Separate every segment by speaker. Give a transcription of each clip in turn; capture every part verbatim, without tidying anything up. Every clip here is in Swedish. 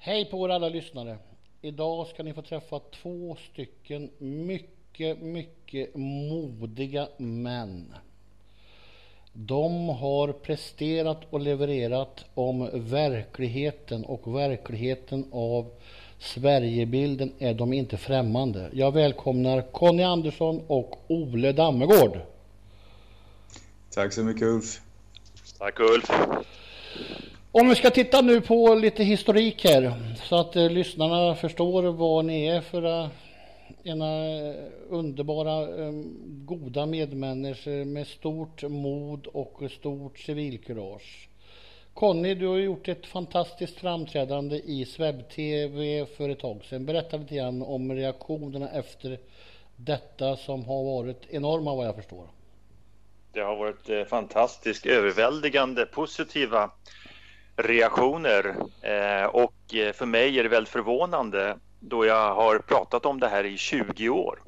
Speaker 1: Hej på er alla lyssnare. Idag ska ni få träffa två stycken mycket, mycket modiga män. De har presterat och levererat om verkligheten, och verkligheten av Sverigebilden är de inte främmande. Jag välkomnar Conny Andersson och Ole Dammegård.
Speaker 2: Tack så mycket, Ulf.
Speaker 3: Tack, Ulf.
Speaker 1: Om vi ska titta nu på lite historik här så att eh, lyssnarna förstår vad ni är för uh, ena underbara eh, goda medmänniskor med stort mod och stort civilkurage. Conny, du har gjort ett fantastiskt framträdande i Swebb-T V för ett tag sedan. Berätta lite grann om reaktionerna efter detta som har varit enorma, vad jag förstår.
Speaker 3: Det har varit eh, fantastiskt överväldigande positiva reaktioner eh, och eh, för mig är det väldigt förvånande då jag har pratat om det här i tjugo år.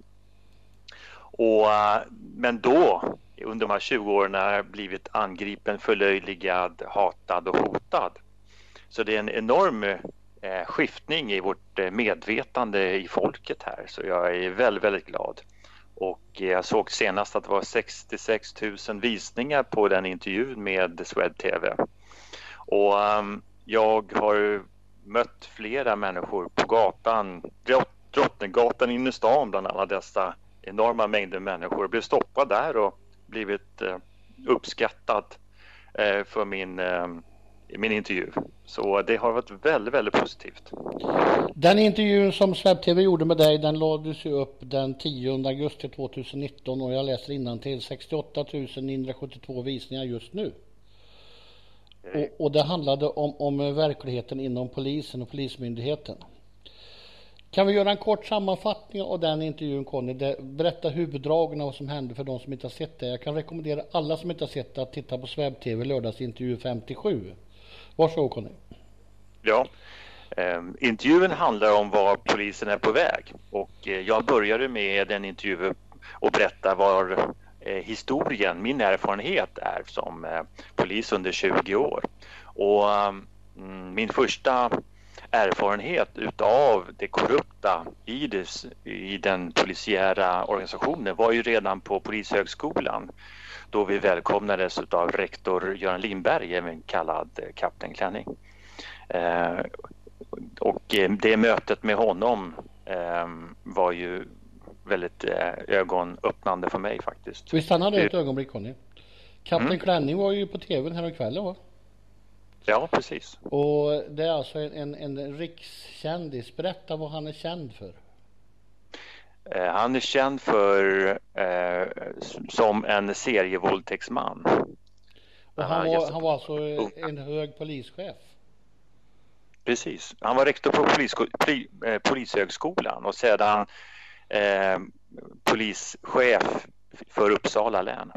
Speaker 3: Och, men då, under de här tjugo åren, har jag blivit angripen, förlöjligad, hatad och hotad. Så det är en enorm eh, skiftning i vårt eh, medvetande i folket här. Så jag är väldigt, väldigt glad. Och jag såg senast att det var sextiosex tusen visningar på den intervjun med Swebb-T V. Och um, jag har mött flera människor på gatan, Drottninggatan inne i stan, bland alla dessa enorma mängder människor. Jag blev stoppad där och blivit uh, uppskattad uh, för min, uh, min intervju. Så det har varit väldigt, väldigt positivt.
Speaker 1: Den intervjun som Swebb-T V gjorde med dig, den lades ju upp den tionde augusti tjugonitton och jag läser innantill sextioåtta tusen niohundrasjuttiotvå visningar just nu. Och, och det handlade om, om verkligheten inom polisen och polismyndigheten. Kan vi göra en kort sammanfattning av den intervjun, Conny? Det, berätta huvuddragen av vad som hände för de som inte har sett det. Jag kan rekommendera alla som inte har sett det att titta på Swebb-T V lördagsintervju femtiosju. Varsågod, Conny.
Speaker 3: Ja, eh, intervjun handlar om var polisen är på väg. Och eh, jag började med en intervju och berätta var eh, historien, min erfarenhet är som eh, polis under tjugo år. Och eh, min första erfarenhet utav det korrupta i, det, i den polisiära organisationen var ju redan på Polishögskolan, då vi välkomnades av rektor Göran Lindberg, även kallad Kapten Klänning. Eh, och det mötet med honom eh, var ju väldigt eh, ögonöppnande för mig faktiskt.
Speaker 1: Vi stannar där ett ögonblick, Conny. Kapten mm. Klänning var ju på tvn här kvällen, va?
Speaker 3: Ja, precis.
Speaker 1: Och det är alltså en, en, en rikskändis. Berätta vad han är känd för.
Speaker 3: Eh, han är känd för eh, som en serievåldtäktsman.
Speaker 1: Och han var, han var alltså en hög polischef.
Speaker 3: Precis. Han var rektor på polis, poli, eh, Polishögskolan och sedan eh, polischef för Uppsala län.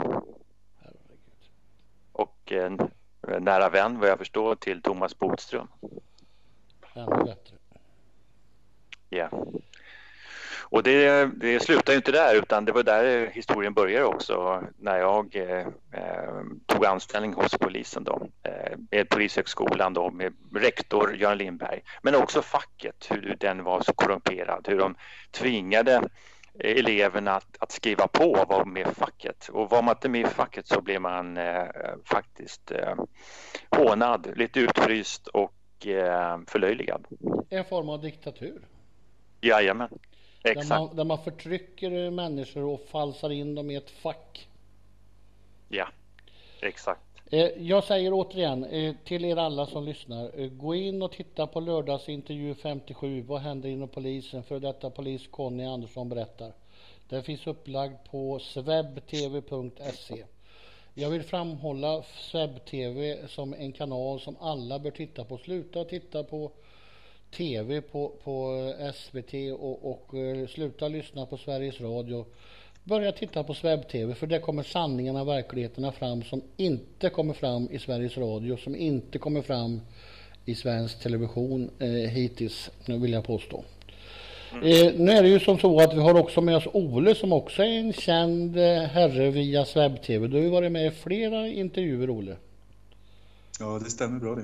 Speaker 3: Och en eh, nära vän, vad jag förstår, till Thomas Bodström.
Speaker 1: Ännu bättre.
Speaker 3: Ja. Och det, det slutar ju inte där, utan det var där historien började också, när jag eh, tog anställning hos polisen då, eh, med Polishögskolan då, med rektor Göran Lindberg, men också facket, hur den var så korrumperad, hur de tvingade eleverna att, att skriva på och vara med i facket, och var man inte med i facket så blev man eh, faktiskt eh, hånad, lite utfryst och eh, förlöjligad.
Speaker 1: En form av diktatur.
Speaker 3: Jajamän. Exakt.
Speaker 1: Där man, där man förtrycker människor och falsar in dem i ett fack.
Speaker 3: Ja, exakt.
Speaker 1: Jag säger återigen till er alla som lyssnar, gå in och titta på lördagsintervju femtiosju. Vad händer inom polisen? För detta polis Conny Andersson berättar. Den finns upplagd på swebb-tv punkt se. Jag vill framhålla Swebb-T V som en kanal som alla bör titta på. Sluta titta på tv på, på S V T och, och uh, sluta lyssna på Sveriges Radio. Börja titta på Swebb-T V, för det kommer sanningarna, verkligheterna fram som inte kommer fram i Sveriges Radio, som inte kommer fram i svensk television eh, hittills, vill jag påstå. Mm. Eh, nu är det ju som så att vi har också med oss Ole som också är en känd eh, herre via Swebb-T V. Du har ju varit med i flera intervjuer, Ole.
Speaker 2: Ja, det stämmer bra det.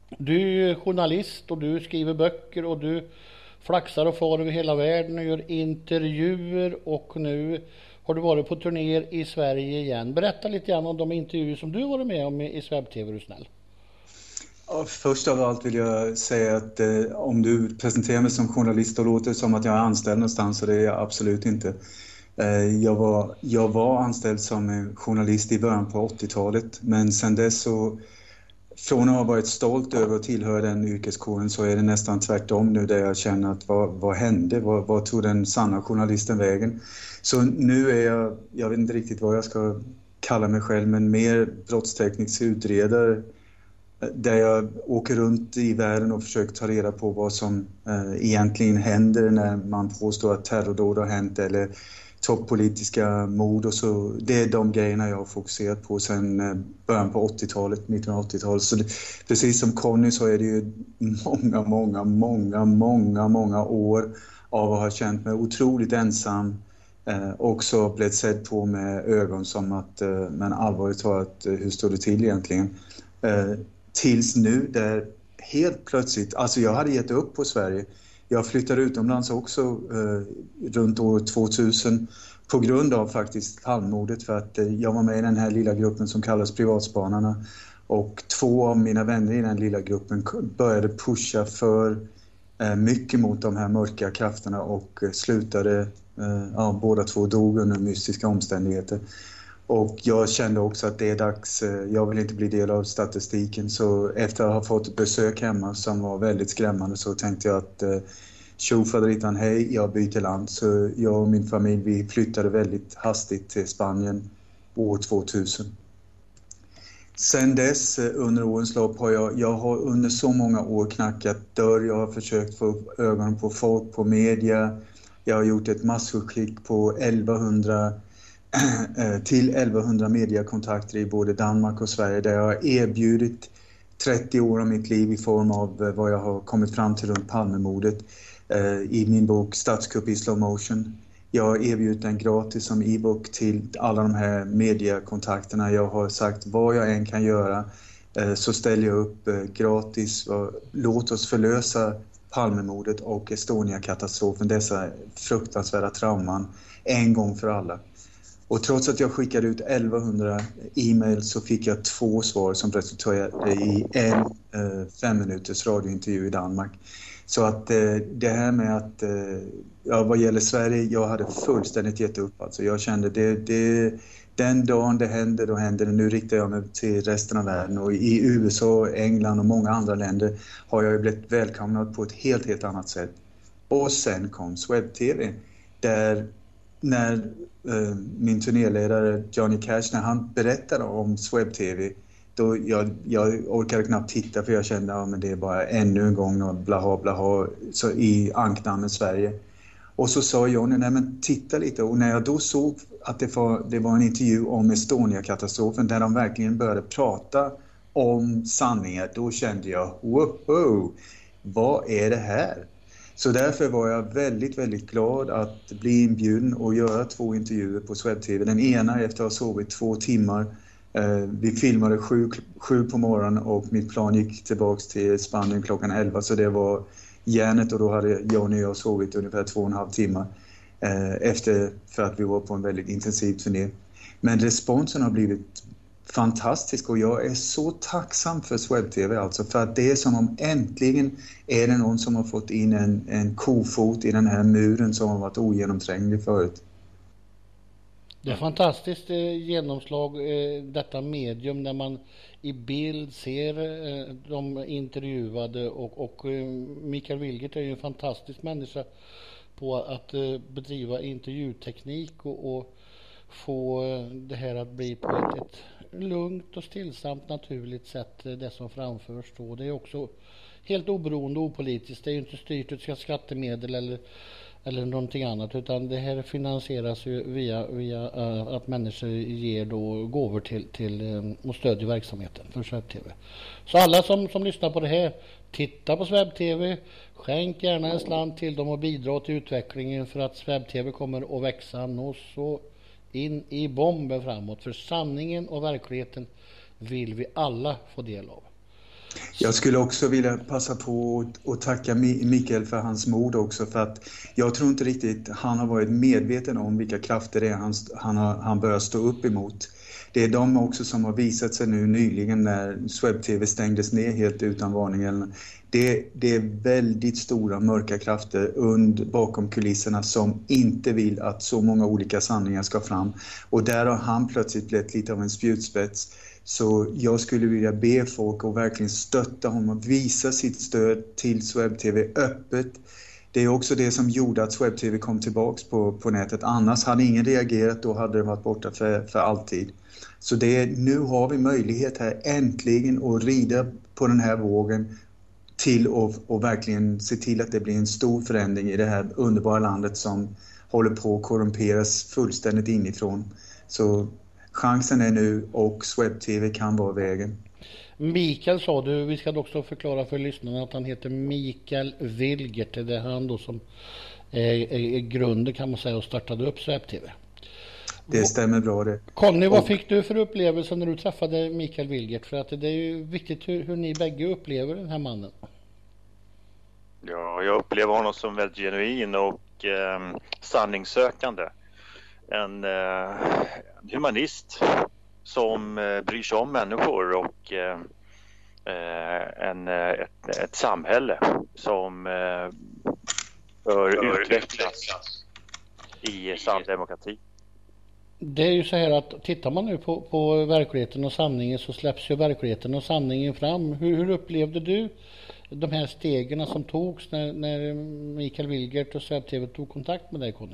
Speaker 1: Du är journalist och du skriver böcker och du flaxar och far över hela världen och gör intervjuer, och nu har du varit på turnéer i Sverige igen. Berätta lite grann om de intervjuer som du varit med om i SvebTV, är du snäll.
Speaker 2: Ja, först av allt vill jag säga att eh, om du presenterar mig som journalist, då låter det som att jag är anställd någonstans, och det är jag absolut inte. Eh, jag, var, jag var anställd som journalist i början på åttiotalet, men sen dess så, från att ha varit stolt över att tillhöra den yrkeskåren, så är det nästan tvärtom nu, där jag känner att vad, vad hände? Vad, vad tog den sanna journalisten vägen? Så nu är jag, jag vet inte riktigt vad jag ska kalla mig själv, men mer brottsteknisk utredare, där jag åker runt i världen och försöker ta reda på vad som eh, egentligen händer när man påstår att terrordåd har hänt eller toppolitiska mord och så. Det är de grejerna jag har fokuserat på sedan eh, början på åttiotalet, nittonhundraåttiotalet. Så det, precis som Conny så är det ju många, många, många, många, många år av att ha känt mig otroligt ensam. Eh, också blivit sedd på med ögon som att, eh, men allvarligt talat, eh, hur står det till egentligen? Eh, Tills nu, där helt plötsligt, alltså jag hade gett upp på Sverige. Jag flyttade utomlands också eh, runt år tvåtusen på grund av faktiskt Palmemordet, för att eh, jag var med i den här lilla gruppen som kallas Privatspanarna. Och två av mina vänner i den lilla gruppen började pusha för eh, mycket mot de här mörka krafterna och eh, slutade, eh, ja, båda två dog under mystiska omständigheter. Och jag kände också att det är dags, jag vill inte bli del av statistiken, så efter att ha fått ett besök hemma som var väldigt skrämmande, så tänkte jag att tjo faderittan, hej, jag byter land. Så jag och min familj, vi flyttade väldigt hastigt till Spanien år tvåtusen. Sen dess, under årens lopp, har jag, jag har under så många år knackat dörr, jag har försökt få upp ögonen på folk, på media. Jag har gjort ett massutskick på elvahundra till elvahundra mediekontakter i både Danmark och Sverige, där jag har erbjudit trettio år av mitt liv i form av vad jag har kommit fram till runt Palmemordet i min bok Statskupp i slow motion. Jag har erbjudit den gratis som e-bok till alla de här mediekontakterna. Jag har sagt vad jag än kan göra så ställer jag upp gratis. Låt oss förlösa Palmemordet och Estonia-katastrofen, dessa fruktansvärda trauman, en gång för alla. Och trots att jag skickade ut elvahundra e-mail så fick jag två svar som resulterade i en eh, fem minuters radiointervju i Danmark. Så att eh, det här med att, eh, ja, vad gäller Sverige, jag hade fullständigt gett upp. Alltså jag kände det, det, den dagen det händer, då händer det. Nu riktar jag mig till resten av världen, och i U S A, England och många andra länder har jag blivit välkomnad på ett helt, helt annat sätt. Och sen kom SvebTV, där när eh, min turnéledare Johnny Cash, när han berättade om SvebTV, då jag, jag orkade knappt titta, för jag kände att ja, men det är bara ännu en gång och blaha blaha så i anknamnet Sverige. Och så sa Johnny, nej men titta lite, och när jag då såg att det var, det var en intervju om Estonia-katastrofen där de verkligen började prata om sanningar, då kände jag, wow, vad är det här? Så därför var jag väldigt, väldigt glad att bli inbjuden och göra två intervjuer på SvebTV. Den ena efter att ha sovit två timmar. Vi filmade sju, sju på morgonen och mitt plan gick tillbaks till Spanien klockan elva. Så det var järnet, och då hade Johnny och jag sovit ungefär två och en halv timmar efter, för att vi var på en väldigt intensiv turné. Men responsen har blivit fantastisk, och jag är så tacksam för SvebTV, alltså, för att det är som om äntligen är det någon som har fått in en, en kofot i den här muren som har varit ogenomtränglig förut.
Speaker 1: Det är fantastiskt eh, genomslag, eh, detta medium, när man i bild ser eh, de intervjuade, och, och eh, Mikael Wilgert är ju en fantastisk människa på att eh, bedriva intervjuteknik och, och få eh, det här att bli på ett, ett lugnt och stillsamt naturligt sätt, eh, det som framförs då. Det är också helt oberoende och opolitiskt. Det är ju inte styrt av skattemedel eller eller någonting annat, utan det här finansieras ju via, via uh, att människor ger då gåvor till, till um, och stödjer verksamheten för SvebTV. Så alla som, som lyssnar på det här, titta på SvebTV, skänk gärna en slant till dem och bidra till utvecklingen, för att SvebTV kommer att växa nå så in i bomben framåt, för sanningen och verkligheten vill vi alla få del av.
Speaker 2: Jag skulle också vilja passa på att tacka Mikael för hans mod också, för att jag tror inte riktigt han har varit medveten om vilka krafter det är han, han, har, han börjar stå upp emot. Det är de också som har visat sig nu nyligen när Swebb-T V stängdes ner helt utan varning. Det, det är väldigt stora mörka krafter under, bakom kulisserna som inte vill att så många olika sanningar ska fram. Och där har han plötsligt blivit lite av en spjutspets. Så jag skulle vilja be folk att verkligen stötta honom och visa sitt stöd till Swebb-T V öppet. Det är också det som gjorde att Swebb-T V kom tillbaks på, på nätet. Annars hade ingen reagerat, då hade det varit borta för, för alltid. Så det, nu har vi möjlighet här äntligen att rida på den här vågen till och, och verkligen se till att det blir en stor förändring i det här underbara landet som håller på att korrumperas fullständigt inifrån. Så chansen är nu och Swebb-T V kan vara vägen.
Speaker 1: Mikael sa du, vi ska också förklara för lyssnarna att han heter Mikael Wilgert. Det är han då som är, är grunden kan man säga och startade upp Swebb-T V.
Speaker 2: Det stämmer bra det.
Speaker 1: Conny, vad fick du för upplevelse när du träffade Mikael Wilgert? För att det är ju viktigt hur, hur ni bägge upplever den här mannen.
Speaker 3: Ja, jag upplever honom som väldigt genuin och eh, sanningssökande. En eh, humanist som eh, bryr sig om människor och eh, en, ett, ett samhälle som eh, bör utvecklas i sann demokrati.
Speaker 1: Det är ju så här att tittar man nu på, på verkligheten och sanningen så släpps ju verkligheten och sanningen fram. Hur, hur upplevde du de här stegen som togs när, när Mikael Wilgert och Swebb-T V tog kontakt med dig, Conny?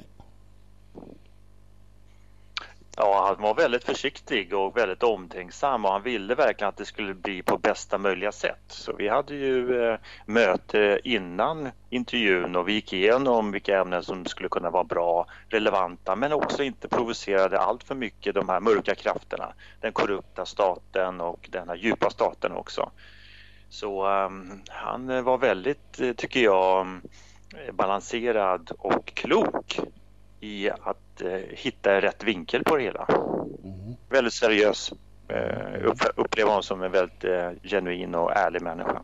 Speaker 3: Ja, han var väldigt försiktig och väldigt omtänksam och han ville verkligen att det skulle bli på bästa möjliga sätt. Så vi hade ju eh, möte innan intervjun och vi gick igenom vilka ämnen som skulle kunna vara bra, relevanta men också inte provocerade allt för mycket de här mörka krafterna. Den korrupta staten och den här djupa staten också. Så eh, han var väldigt, tycker jag, balanserad och klok i att eh, hitta rätt vinkel på det hela. Mm. Väldigt seriös. Eh, upp, upplever honom som en väldigt eh, genuin och ärlig människa.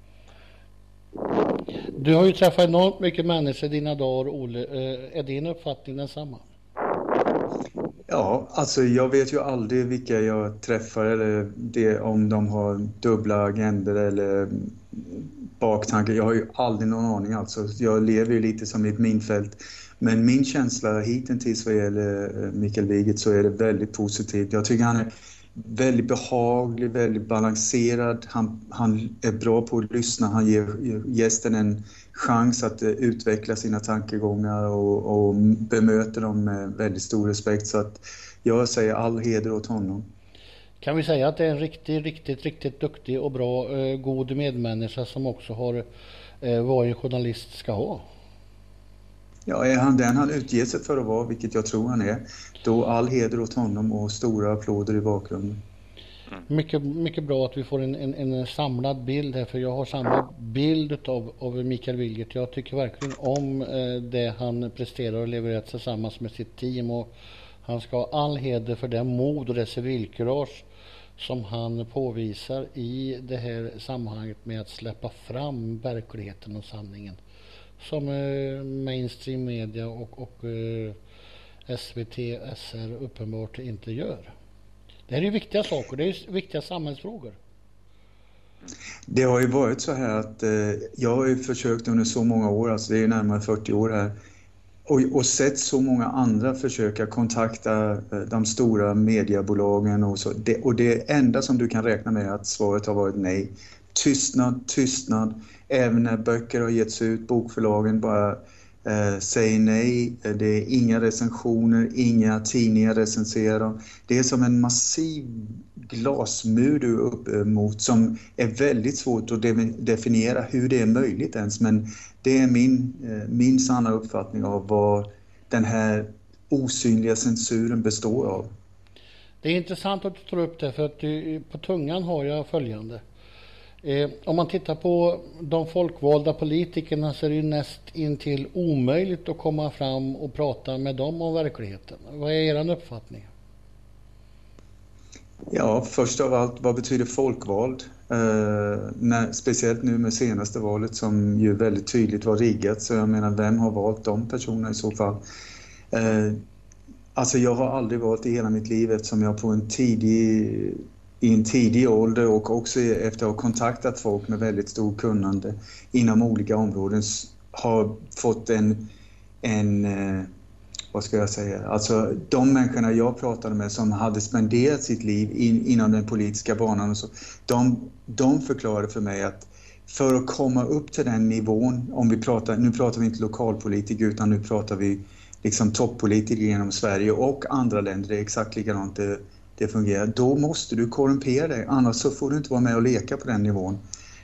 Speaker 1: Du har ju träffat enormt mycket människor dina dagar, Olle. Eh, är din uppfattning densamma?
Speaker 2: Ja, alltså jag vet ju aldrig vilka jag träffar eller det, om de har dubbla agender eller baktankar. Jag har ju aldrig någon aning alltså. Jag lever ju lite som i ett minfält. Men min känsla hittills vad gäller Mikael Wilgert så är det väldigt positivt. Jag tycker han är väldigt behaglig, väldigt balanserad. Han, han är bra på att lyssna. Han ger gästen en chans att utveckla sina tankegångar och, och bemöter dem med väldigt stor respekt. Så att jag säger all heder åt honom.
Speaker 1: Kan vi säga att det är en riktigt, riktigt, riktigt duktig och bra, eh, god medmänniska som också har eh, vad en journalist ska ha?
Speaker 2: Ja, är han den han utger sig för att vara, vilket jag tror han är, då all heder åt honom och stora applåder i bakgrunden.
Speaker 1: Mm. Mycket, mycket bra att vi får en, en, en samlad bild här, för jag har samma bild av, av Mikael Wilgert. Jag tycker verkligen om eh, det han presterar och levererar tillsammans med sitt team, och han ska ha all heder för det mod och det civilkurage som han påvisar i det här sammanhanget med att släppa fram verkligheten och sanningen. Som eh, mainstream media och, och eh, S V T, S R uppenbart inte gör. Det här är ju viktiga saker, det är viktiga samhällsfrågor.
Speaker 2: Det har ju varit så här att eh, jag har ju försökt under så många år, alltså det är närmare fyrtio år här, och, och sett så många andra försöka kontakta eh, de stora mediebolagen och så. Det, och det enda som du kan räkna med att svaret har varit nej. Tystnad, tystnad. Även när böcker har getts ut, bokförlagen bara eh, säger nej. Det är inga recensioner, inga tidningar recenserar dem. Det är som en massiv glasmur du är upp mot som är väldigt svårt att de- definiera hur det är möjligt ens. Men det är min, eh, min sanna uppfattning av vad den här osynliga censuren består av.
Speaker 1: Det är intressant att du tar upp det, för att du, på tungan har jag följande. Eh, om man tittar på de folkvalda politikerna så är det ju näst intill omöjligt att komma fram och prata med dem om verkligheten. Vad är er uppfattning?
Speaker 2: Ja, först av allt, vad betyder folkvald? Uh, när, speciellt nu med senaste valet som ju väldigt tydligt var riggat. Så jag menar, vem har valt de personerna i så fall? Uh, alltså jag har aldrig valt i hela mitt liv, eftersom jag på en tidig, i en tidig ålder och också efter att ha kontaktat folk med väldigt stor kunnande inom olika områden har fått en, en uh, vad ska jag säga, alltså de människorna jag pratade med som hade spenderat sitt liv in, inom den politiska banan och så, de, de förklarade för mig att för att komma upp till den nivån, om vi pratar, nu pratar vi inte lokalpolitiker utan nu pratar vi liksom toppolitiker genom Sverige och andra länder, det är exakt likadant det, det fungerar, då måste du korrumpera dig, annars så får du inte vara med och leka på den nivån.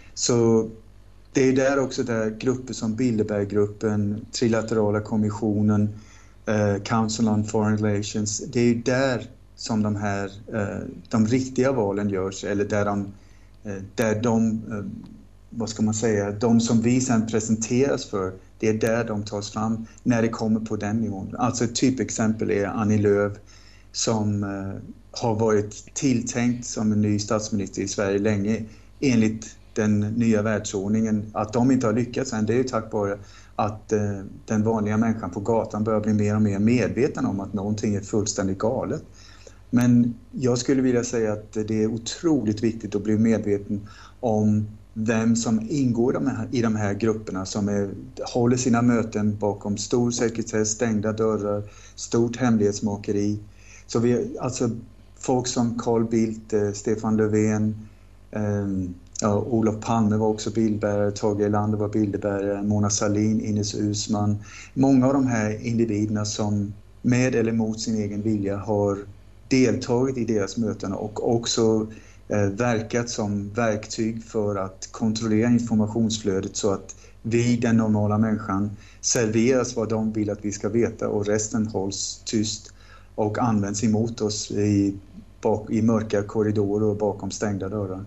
Speaker 2: Så det är där också där grupper som Bilderberggruppen, Trilaterala kommissionen, Uh, Council on Foreign Relations, det är ju där som de här uh, de riktiga valen görs, eller där de, uh, där de uh, vad ska man säga, de som vi sen presenteras för, det är där de tas fram när det kommer på den nivån. Alltså ett typexempel är Annie Lööf som uh, har varit tilltänkt som en ny statsminister i Sverige länge enligt den nya världsordningen. Att de inte har lyckats än, det är ju tack vare att eh, den vanliga människan på gatan börjar bli mer och mer medveten om att någonting är fullständigt galet. Men jag skulle vilja säga att det är otroligt viktigt att bli medveten om vem som ingår de här, i de här grupperna som är, håller sina möten bakom stor sekretess, stängda dörrar, stort hemlighetsmakeri. Så vi, alltså folk som Carl Bildt, eh, Stefan Löfven, eh, ja, Olof Palme var också bildbärare, Tage Erlander var bildbärare, Mona Sahlin, Ines Uusmann. Många av de här individerna som med eller mot sin egen vilja har deltagit i deras möten och också eh, verkat som verktyg för att kontrollera informationsflödet så att vi, den normala människan, serveras vad de vill att vi ska veta och resten hålls tyst och används emot oss i, bak, i mörka korridorer och bakom stängda dörrar.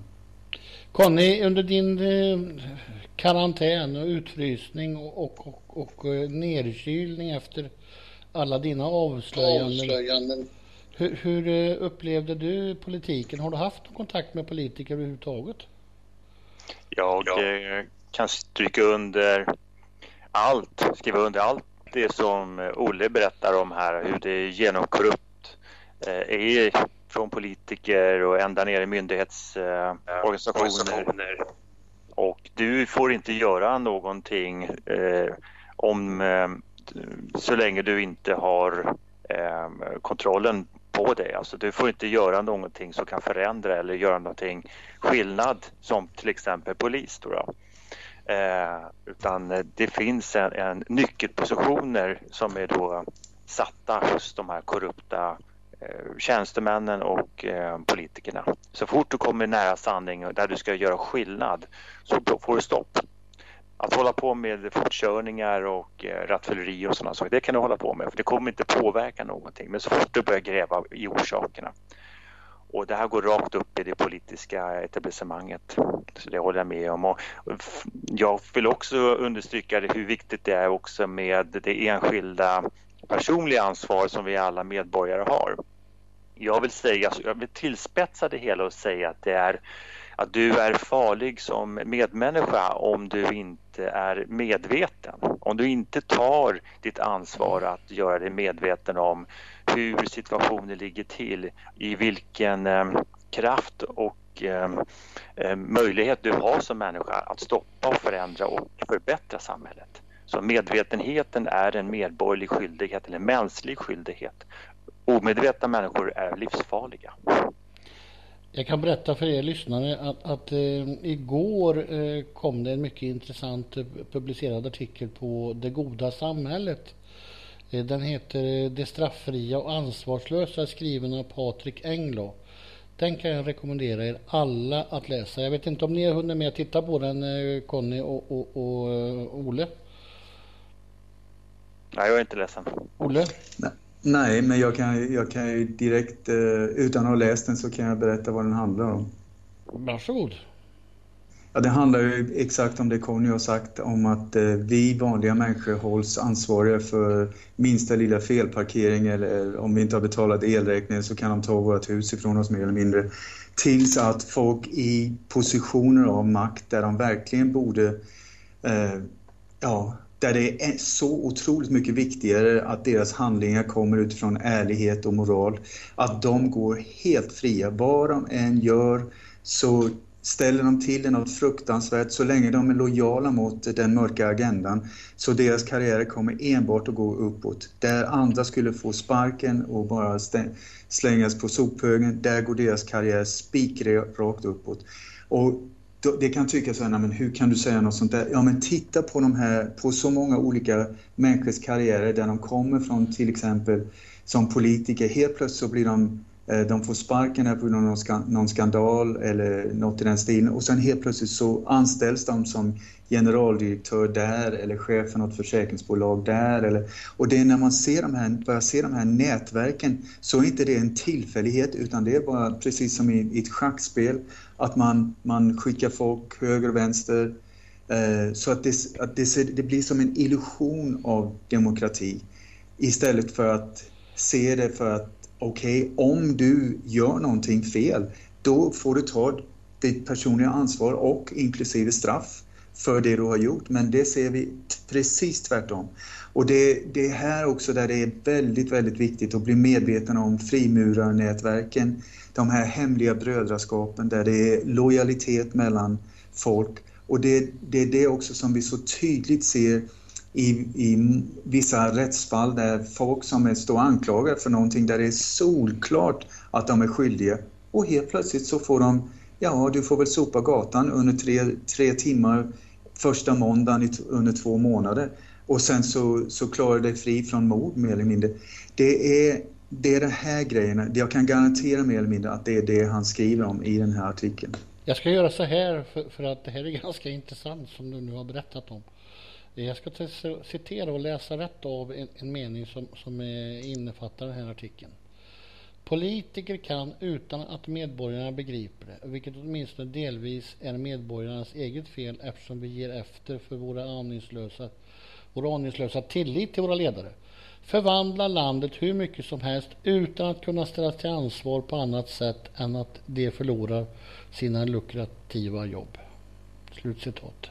Speaker 1: Conny, under din eh, karantän och utfrysning och, och, och, och eh, nedkylning efter alla dina avslöjanden, avslöjanden. Hur, hur eh, upplevde du politiken? Har du haft kontakt med politiker överhuvudtaget?
Speaker 3: Jag eh, kan stryka under allt, skriva under allt det som Olle berättar om här, hur det är genomkorrupt eh, är från politiker och ända ner i myndighetsorganisationer. Eh, och du får inte göra någonting eh, om eh, så länge du inte har eh, kontrollen på dig. Alltså du får inte göra någonting som kan förändra eller göra någonting skillnad som till exempel polis då. då. Eh, utan det finns en, en nyckelpositioner som är då satta hos de här korrupta tjänstemännen och eh, politikerna. Så fort du kommer nära sanning där du ska göra skillnad så får du stopp. Att hålla på med fortkörningar och eh, rattfylleri och sådana saker, det kan du hålla på med för det kommer inte påverka någonting. Men så fort du börjar gräva i orsakerna. Och det här går rakt upp i det politiska etablissemanget. Så det håller jag med om. Och jag vill också understryka hur viktigt det är också med det enskilda personliga ansvar som vi alla medborgare har. Jag vill säga, jag vill tillspetsa det hela och säga att det är att du är farlig som medmänniska om du inte är medveten. Om du inte tar ditt ansvar att göra dig medveten om hur situationen ligger till, i vilken eh, kraft och eh, möjlighet du har som människa att stoppa och förändra och förbättra samhället. Så medvetenheten är en medborgerlig skyldighet eller mänsklig skyldighet. Omedvetna människor är livsfarliga.
Speaker 1: Jag kan berätta för er lyssnare att, att eh, igår eh, kom det en mycket intressant eh, publicerad artikel på Det goda samhället. Eh, den heter Det straffria och ansvarslösa, skriven av Patrik Englo. Den kan jag rekommendera er alla att läsa. Jag vet inte om ni har hunnit med att titta på den, eh, Conny och, och, och uh, Ole.
Speaker 3: Nej, jag är inte ledsen.
Speaker 1: Olle?
Speaker 2: Nej. Nej, men jag kan, jag kan ju direkt, utan att ha läst den så kan jag berätta vad den handlar om.
Speaker 1: Varsågod.
Speaker 2: Ja, det handlar ju exakt om det Conny har sagt, om att vi vanliga människor hålls ansvariga för minsta lilla felparkering, eller om vi inte har betalat elräkningen så kan de ta vårt hus ifrån oss mer eller mindre. tills att folk i positioner av makt där de verkligen borde, eh, ja, där det är så otroligt mycket viktigare att deras handlingar kommer utifrån ärlighet och moral, att de går helt fria. Vad de än gör så ställer de till något fruktansvärt så länge de är lojala mot den mörka agendan, så deras karriär kommer enbart att gå uppåt. Där andra skulle få sparken och bara slängas på sophögen, där går deras karriär spikrakt uppåt. Och det kan tyckas så här, men hur kan du säga något sånt där? Ja, men titta på de här, på så många olika människors karriärer där de kommer från, till exempel som politiker. Helt plötsligt så blir de, de får sparken här på grund av någon skandal eller något i den stilen. Och sen helt plötsligt så anställs de som generaldirektör där eller chef för något försäkringsbolag där. Eller, och det är när man ser de här, börjar se de här nätverken, så är inte det en tillfällighet, utan det är bara precis som i, i ett schackspel. Att man, man skickar folk höger och vänster, eh, så att, det, att det, ser, det blir som en illusion av demokrati. Istället för att se det för att okej, okay, om du gör någonting fel, då får du ta ditt personliga ansvar och inklusive straff för det du har gjort. Men det ser vi precis tvärtom. Och det, det är här också där det är väldigt, väldigt viktigt att bli medveten om frimurarnätverken, de här hemliga brödraskapen där det är lojalitet mellan folk. Och det, det är det också som vi så tydligt ser i, i vissa rättsfall där folk som är står anklagade för någonting där det är solklart att de är skyldiga. Och helt plötsligt så får de, ja, du får väl sopa gatan under tre, tre timmar första måndagen i, under två månader. Och sen så, så klarar du dig fri från mord mer eller mindre. Det är det är det här grejerna. Jag kan garantera mer eller mindre att det är det han skriver om i den här artikeln.
Speaker 1: Jag ska göra så här för, för att det här är ganska intressant som du nu har berättat om. Jag ska citera och läsa rätt av en, en mening som, som innefattar den här artikeln. Politiker kan utan att medborgarna begriper det, vilket åtminstone delvis är medborgarnas eget fel eftersom vi ger efter för våra aningslösa, våra aningslösa tillit till våra ledare, förvandla landet hur mycket som helst utan att kunna ställas till ansvar på annat sätt än att de förlorar sina lukrativa jobb. Slutcitat.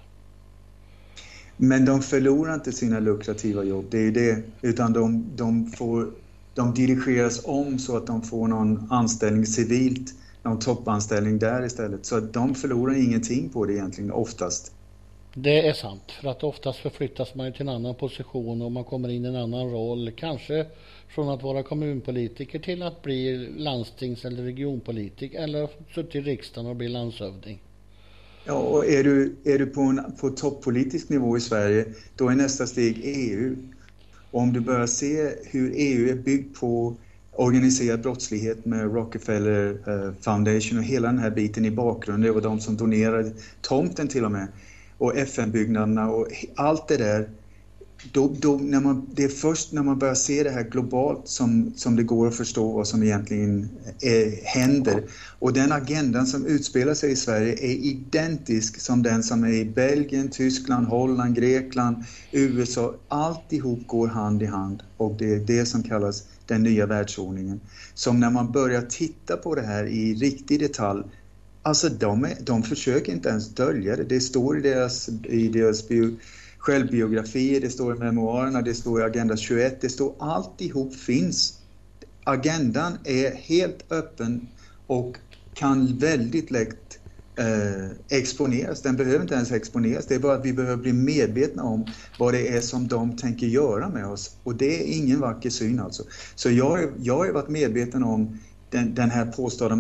Speaker 2: Men de förlorar inte sina lukrativa jobb, det är ju det, utan de, de, får, de dirigeras om så att de får någon anställning civilt, någon toppanställning där istället. Så att de förlorar ingenting på det egentligen, oftast. Det
Speaker 1: är sant, för att oftast förflyttas man till en annan position och man kommer in i en annan roll. Kanske från att vara kommunpolitiker till att bli landstings- eller regionpolitiker, eller sitta i riksdagen och bli landshövding.
Speaker 2: Ja, och är du, är du på en på toppolitisk nivå i Sverige, då är nästa steg E U. Och om du börjar se hur E U är byggt på organiserad brottslighet med Rockefeller uh, Foundation och hela den här biten i bakgrunden, det var de som donerade tomten till och med, och F N-byggnaderna och allt det där, då, då, när man, det är först när man börjar se det här globalt som, som det går att förstå vad som egentligen är, händer. Och den agendan som utspelar sig i Sverige är identisk som den som är i Belgien, Tyskland, Holland, Grekland, U S A. Alltihop går hand i hand, och det är det som kallas den nya världsordningen. Som när man börjar titta på det här i riktig detalj, alltså de, är, de försöker inte ens dölja det. Det står i deras, i deras bio, självbiografier, det står i memoarerna, det står i Agenda tjugoett, det står alltihop finns. Agendan är helt öppen och kan väldigt lätt eh, exponeras. Den behöver inte ens exponeras, det är bara att vi behöver bli medvetna om vad det är som de tänker göra med oss. Och det är ingen vacker syn alltså. Så jag, jag har varit medveten om den, den här påstådda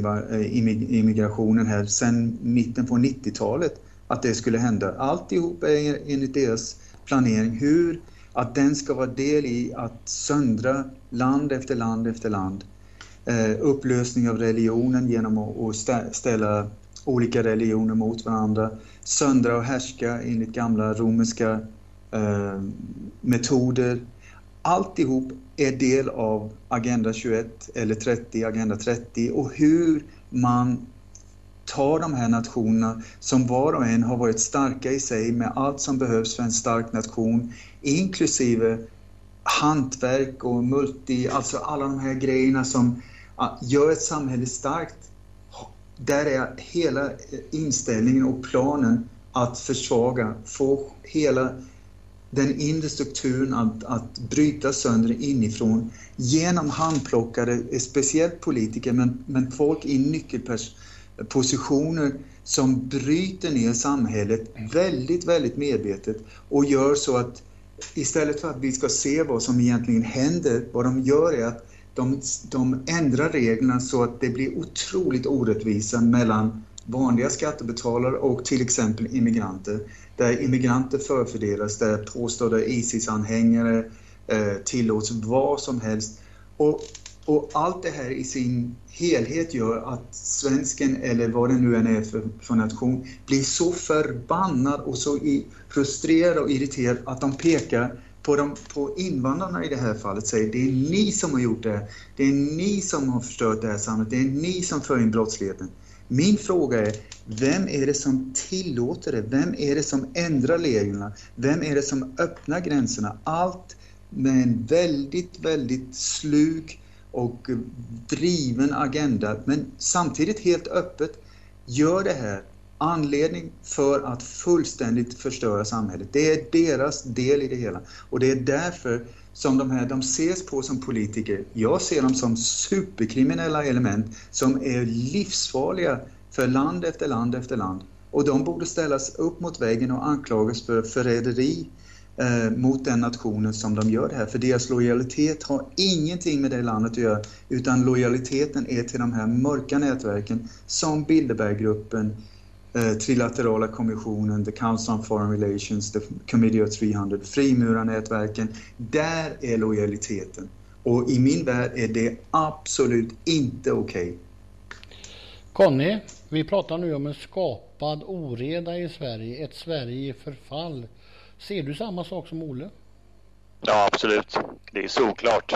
Speaker 2: massimmigrationen här sedan mitten på nittiotalet, att det skulle hända. Alltihop är enligt deras planering hur att den ska vara del i att söndra land efter land efter land. Eh, upplösning av religionen genom att, att ställa olika religioner mot varandra. Söndra och härska enligt gamla romerska eh, metoder. Alltihop är del av Agenda tjugoett eller trettio, Agenda trettio, och hur man tar de här nationerna som var och en har varit starka i sig med allt som behövs för en stark nation, inklusive hantverk och multi, alltså alla de här grejerna som gör ett samhälle starkt, där är hela inställningen och planen att försvaga, få hela den inre strukturen att, att bryta sönder inifrån genom handplockade, speciellt politiker, men, men folk i nyckelpositioner som bryter ner samhället väldigt, väldigt medvetet och gör så att istället för att vi ska se vad som egentligen händer, vad de gör är att de, de ändrar reglerna så att det blir otroligt orättvisa mellan vanliga skattebetalare och till exempel immigranter. Där immigranter förfördelas, där påstådda ISIS-anhängare eh, tillåts vad som helst. Och, och allt det här i sin helhet gör att svensken, eller vad det nu än är för, för nation, blir så förbannad och så i, frustrerad och irriterad att de pekar på, de, på invandrarna i det här fallet, säger det är ni som har gjort det här. Det är ni som har förstört det här samhället. Det är ni som för in brottsligheten. Min fråga är, vem är det som tillåter det? Vem är det som ändrar reglerna? Vem är det som öppnar gränserna? Allt med en väldigt, väldigt slug och driven agenda, men samtidigt helt öppet gör det här anledning för att fullständigt förstöra samhället. Det är deras del i det hela. Och det är därför som de här, de ses på som politiker. Jag ser dem som superkriminella element som är livsfarliga för land efter land efter land. Och de borde ställas upp mot väggen och anklagas för förräderi eh, mot den nationen som de gör det här. För deras lojalitet har ingenting med det landet att göra, utan lojaliteten är till de här mörka nätverken som Bilderberggruppen, eh, Trilaterala kommissionen, The Council on Foreign Relations, The Committee of trehundra, frimurarnätverken. Där är lojaliteten. Och i min värld är det absolut inte okej. Okay.
Speaker 1: Conny, vi pratar nu om en skapad oreda i Sverige, ett Sverige i förfall. Ser du samma sak som Olle?
Speaker 3: Ja, absolut. Det är såklart.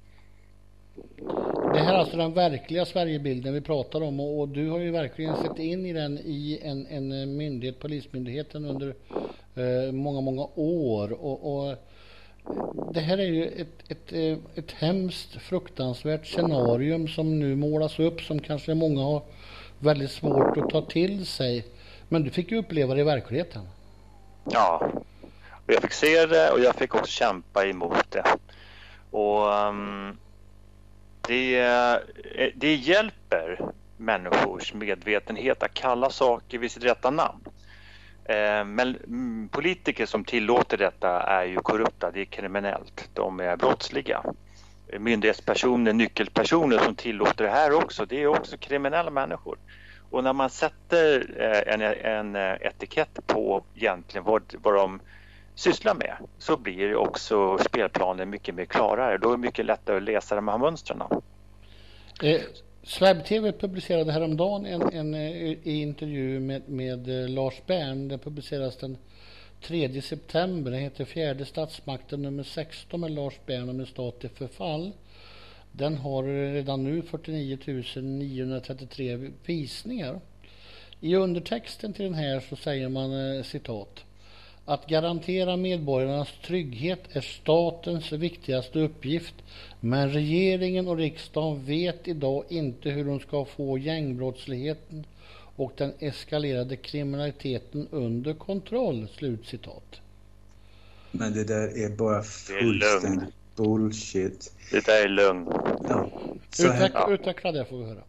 Speaker 1: Det här är alltså den verkliga Sverigebilden vi pratar om, och, och du har ju verkligen sett in i den i en, en myndighet, polismyndigheten under eh, många, många år. Och, och det här är ju ett, ett, ett hemskt, fruktansvärt scenarium som nu målas upp, som kanske många har väldigt svårt att ta till sig. Men du fick ju uppleva det i verkligheten.
Speaker 3: Ja, och jag fick se det och jag fick också kämpa emot det. Och um, det, det hjälper människors medvetenhet att kalla saker vid sitt rätta namn. Eh, men mm, politiker som tillåter detta är ju korrupta, det är kriminellt, de är brottsliga. Myndighetspersoner, nyckelpersoner som tillåter det här också, det är också kriminella människor. Och när man sätter en, en etikett på egentligen vad, vad de sysslar med, så blir också spelplanen mycket mer klarare. Då är det mycket lättare att läsa de här mönstren.
Speaker 1: Eh, Sveb T V publicerade häromdagen en, en, en intervju med, med Lars Bern. Den publiceras den tredje september. Den heter Fjärde statsmakten nummer sexton med Lars Bern om en stat i förfall. Den har redan nu fyrtionio tusen niohundratrettiotre visningar. I undertexten till den här så säger man citat: att garantera medborgarnas trygghet är statens viktigaste uppgift, men regeringen och riksdagen vet idag inte hur de ska få gängbrottsligheten och den eskalerade kriminaliteten under kontroll. Slutcitat.
Speaker 2: Men det där är bara fullständigt bullshit.
Speaker 3: Det där är lugn.
Speaker 2: Ja.
Speaker 1: Utveckla, utveckla det får vi höra.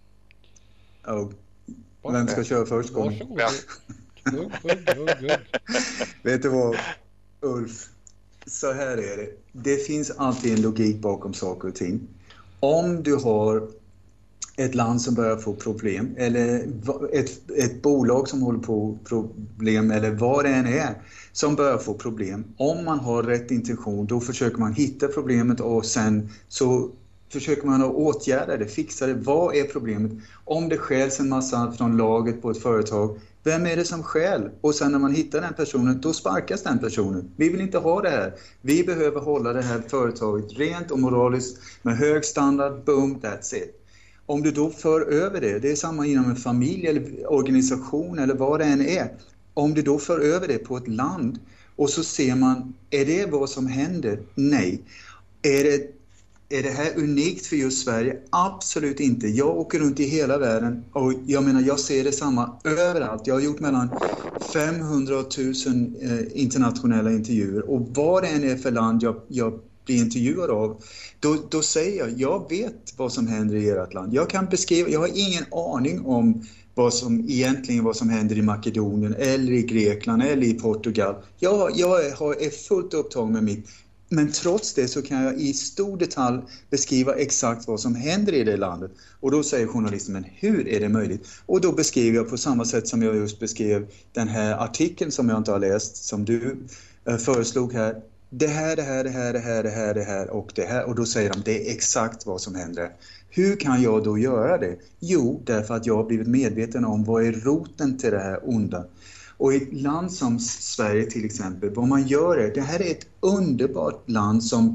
Speaker 2: Och vem ska köra först?
Speaker 1: Varsågod. Gugg, gugg, gugg, gugg.
Speaker 2: Vet du vad, Ulf? Så här är det. Det finns alltid en logik bakom saker och ting. Om du har ett land som börjar få problem, eller ett, ett bolag som håller på problem, eller vad det än är som börjar få problem. Om man har rätt intention, då försöker man hitta problemet och sen så försöker man att åtgärda det, fixa det. Vad är problemet? Om det skäls en massa från laget på ett företag, vem är det som skäl? Och sen när man hittar den personen, då sparkas den personen. Vi vill inte ha det här. Vi behöver hålla det här företaget rent och moraliskt med hög standard. Boom, that's it. Om du då för över det, det är samma inom en familj eller organisation eller vad det än är. Om du då för över det på ett land och så ser man, är det vad som händer? Nej. Är det är det här unikt för just Sverige? Absolut inte. Jag åker runt i hela världen och jag menar, jag ser det samma överallt. Jag har gjort mellan femhundra och tusen eh, internationella intervjuer, och vad det än är för land jag, jag blir intervjuad av, då, då säger jag, jag vet vad som händer i ert land. Jag kan beskriva, jag har ingen aning om vad som egentligen vad som händer i Makedonien eller i Grekland eller i Portugal. Jag, jag är fullt upptagen med mitt. Men trots det så kan jag i stor detalj beskriva exakt vad som händer i det landet. Och då säger journalisten, men hur är det möjligt? Och då beskriver jag på samma sätt som jag just beskrev den här artikeln som jag inte har läst, som du eh, föreslog här. Det här, det här, det här, det här, det här, det här och det här. Och då säger de, det är exakt vad som händer. Hur kan jag då göra det? Jo, därför att jag har blivit medveten om vad är roten till det här onda. Och i ett land som Sverige till exempel, vad man gör är, det här är ett underbart land som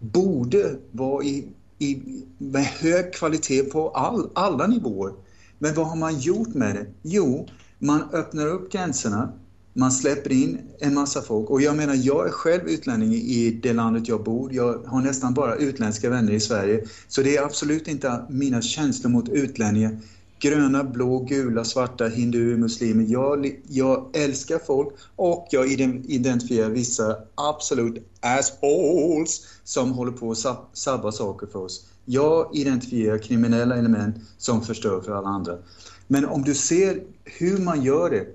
Speaker 2: borde vara i, i, med hög kvalitet på all, alla nivåer. Men vad har man gjort med det? Jo, man öppnar upp gränserna, man släpper in en massa folk. Och jag menar, jag är själv utlänning i det landet jag bor. Jag har nästan bara utländska vänner i Sverige. Så det är absolut inte mina känslor mot utlänningar. Gröna, blå, gula, svarta, hinduer, muslimer. Jag, jag älskar folk och jag identifierar vissa absolut assholes som håller på att sab- sabba saker för oss. Jag identifierar kriminella element som förstör för alla andra. Men om du ser hur man gör det,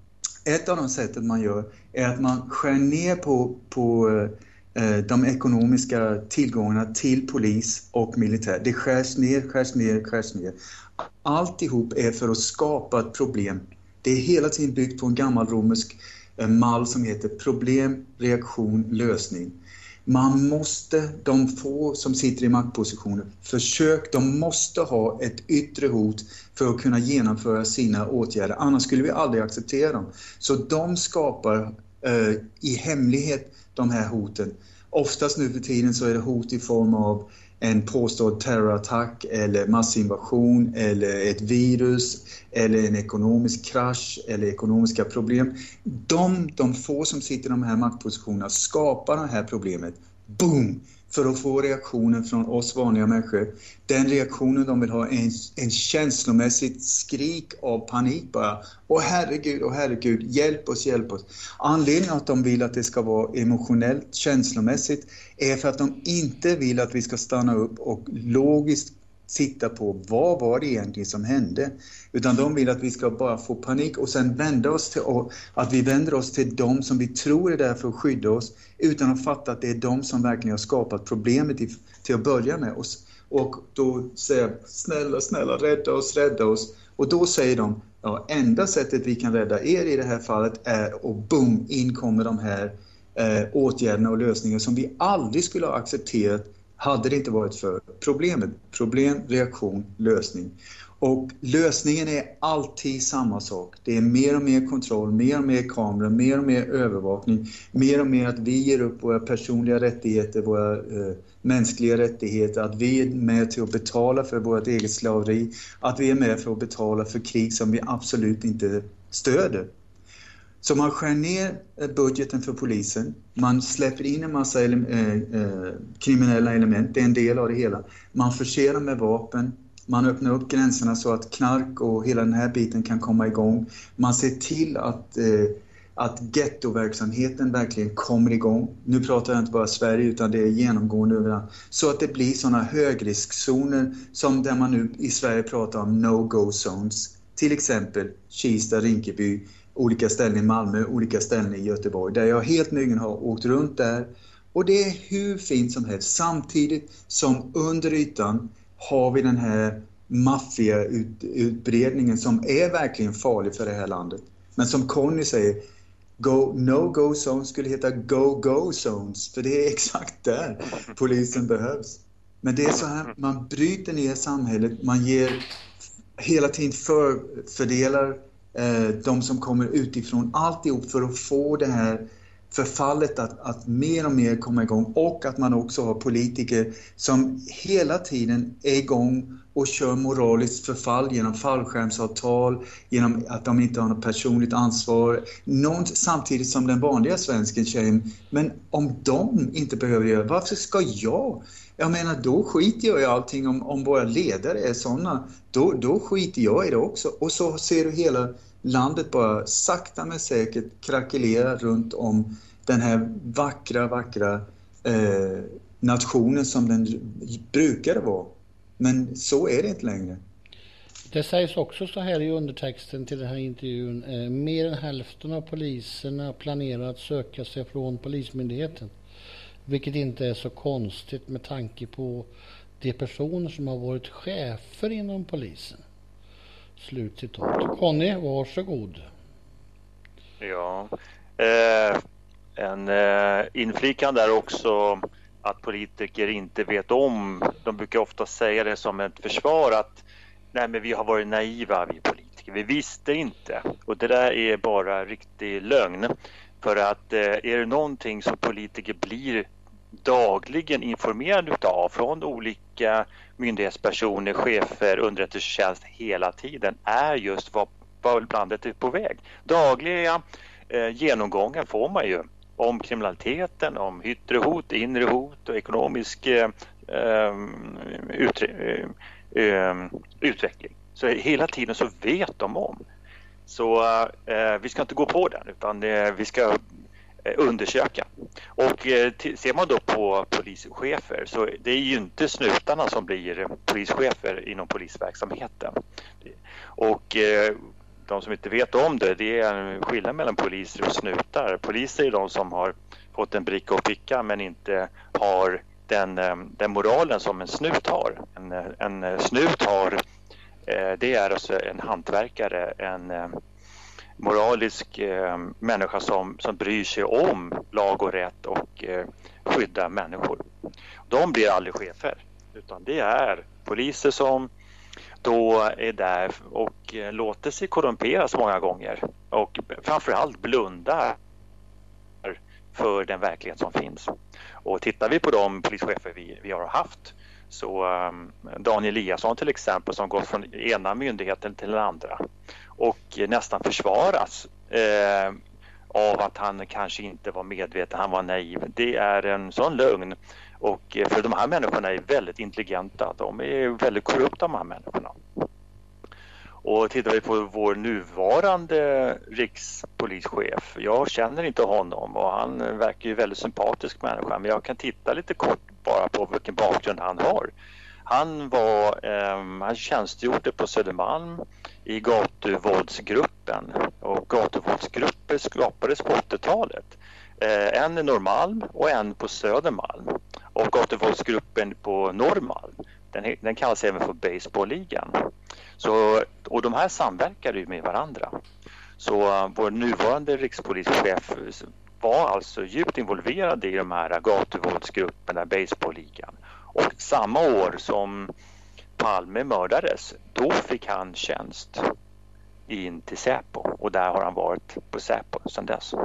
Speaker 2: ett av de sätten man gör är att man skär ner på, på eh, de ekonomiska tillgångarna till polis och militär. Det skärs ner, skärs ner, skärs ner. Alltihop är för att skapa ett problem. Det är hela tiden byggt på en gammal romersk eh, mall som heter problem, reaktion, lösning. Man måste, de få som sitter i maktpositioner, försök, de måste ha ett yttre hot för att kunna genomföra sina åtgärder. Annars skulle vi aldrig acceptera dem. Så de skapar eh, i hemlighet de här hoten. Oftast nu för tiden så är det hot i form av en påstådd terrorattack eller massinvasion eller ett virus eller en ekonomisk krasch eller ekonomiska problem. De, de få som sitter i de här maktpositionerna skapar det här problemet. Boom! För att få reaktionen från oss vanliga människor. Den reaktionen de vill ha är en, en känslomässigt skrik av panik bara. Åh herregud, åh herregud, hjälp oss, hjälp oss. Anledningen att de vill att det ska vara emotionellt, känslomässigt är för att de inte vill att vi ska stanna upp och logiskt titta på vad var det egentligen som hände. Utan de vill att vi ska bara få panik och sen vända oss till, att vi vänder oss till de som vi tror är där för att skydda oss, utan att fatta att det är de som verkligen har skapat problemet till, till att börja med oss. Och då säger snälla, snälla, rädda oss, rädda oss. Och då säger de, ja, enda sättet vi kan rädda er i det här fallet är, och boom, in kommer de här eh, åtgärderna och lösningar som vi aldrig skulle ha accepterat hade det inte varit för problemet. Problem, reaktion, lösning. Och lösningen är alltid samma sak. Det är mer och mer kontroll, mer och mer kameror, mer och mer övervakning. Mer och mer att vi ger upp våra personliga rättigheter, våra eh, mänskliga rättigheter. Att vi är med till att betala för vårt eget slaveri. Att vi är med för att betala för krig som vi absolut inte stöder. Så man skär ner budgeten för polisen. Man släpper in en massa ele- äh, äh, kriminella element. Det är en del av det hela. Man förser dem med vapen. Man öppnar upp gränserna så att knark och hela den här biten kan komma igång. Man ser till att, äh, att gettoverksamheten verkligen kommer igång. Nu pratar jag inte bara Sverige utan det är genomgående överallt. Så att det blir sådana högriskzoner som där man nu i Sverige pratar om no-go zones. Till exempel Kista, Rinkeby, olika ställen i Malmö, olika ställen i Göteborg. Där jag helt nyligen har åkt runt där. Och det är hur fint som helst. Samtidigt som under ytan har vi den här maffiautbredningen som är verkligen farlig för det här landet. Men som Conny säger, go, no-go zones skulle heta go-go zones. För det är exakt där polisen behövs. Men det är så här, man bryter ner samhället. Man ger hela tiden för, fördelar de som kommer utifrån alltihop för att få det här förfallet att, att mer och mer komma igång, och att man också har politiker som hela tiden är igång och kör moraliskt förfall genom fallskärmsavtal, genom att de inte har något personligt ansvar. Någon, samtidigt som den vanliga svensken säger, men om de inte behöver göra, varför ska jag? Jag menar, då skiter jag i allting. Om, om våra ledare är sådana, då, då skiter jag i det också. Och så ser du hela landet bara sakta men säkert krackelera runt om den här vackra, vackra eh, nationen som den brukade vara. Men så är det inte längre.
Speaker 1: Det sägs också så här i undertexten till den här intervjun. Eh, mer än hälften av poliserna planerar att söka sig från polismyndigheten. Vilket inte är så konstigt med tanke på de personer som har varit chefer inom polisen. Slutcitat. Conny, varsågod.
Speaker 3: Ja, eh, en eh, inflikan där också att politiker inte vet om. De brukar ofta säga det som ett försvar att nej, men vi har varit naiva, vi politiker. Vi visste inte. Och det där är bara riktig lögn. För att eh, är det någonting som politiker blir dagligen informerade utav från olika myndighetspersoner, chefer, underrättelsetjänst hela tiden är just vad, vad landet är på väg. Dagliga eh, genomgångar får man ju om kriminaliteten, om yttre hot, inre hot och ekonomisk eh, ut, eh, utveckling. Så hela tiden så vet de om. Så eh, vi ska inte gå på den, utan eh, vi ska undersöka. Och eh, t- ser man då på polischefer, så det är ju inte snutarna som blir polischefer inom polisverksamheten. Och eh, de som inte vet om det, det är en skillnad mellan poliser och snutar. Poliser är de som har fått en bricka och picka men inte har den, den moralen som en snut har. En, en snut har, eh, det är alltså en hantverkare, en moralisk eh, människa som, som bryr sig om lag och rätt och eh, skyddar människor. De blir aldrig chefer, utan det är poliser som då är där och eh, låter sig korrumperas många gånger och framförallt blundar för den verklighet som finns. Och tittar vi på de polischefer vi, vi har haft, så um, Daniel Eliasson till exempel, som gått från ena myndigheten till den andra och nästan försvaras eh, av att han kanske inte var medveten, han var naiv. Det är en sån lögn, och för de här människorna är väldigt intelligenta, de är väldigt korrupta, de här människorna. Och tittar vi på vår nuvarande rikspolischef, jag känner inte honom och han verkar ju väldigt sympatisk människa, men jag kan titta lite kort bara på vilken bakgrund han har. Han var, eh, han tjänstgjorde på Södermalm i gatuvåldsgruppen, och gatuvåldsgrupper skapades på åttiotalet. Eh, en i Norrmalm och en på Södermalm, och gatuvåldsgruppen på Norrmalm, den, den kallas även för baseballligan. Så, och de här samverkar ju med varandra. Så uh, vår nuvarande rikspolischef var alltså djupt involverad i de här gatuvåldsgrupperna, baseballligan. Och samma år som Palme mördades, då fick han tjänst in till Säpo, och där har han varit på Säpo sedan dess.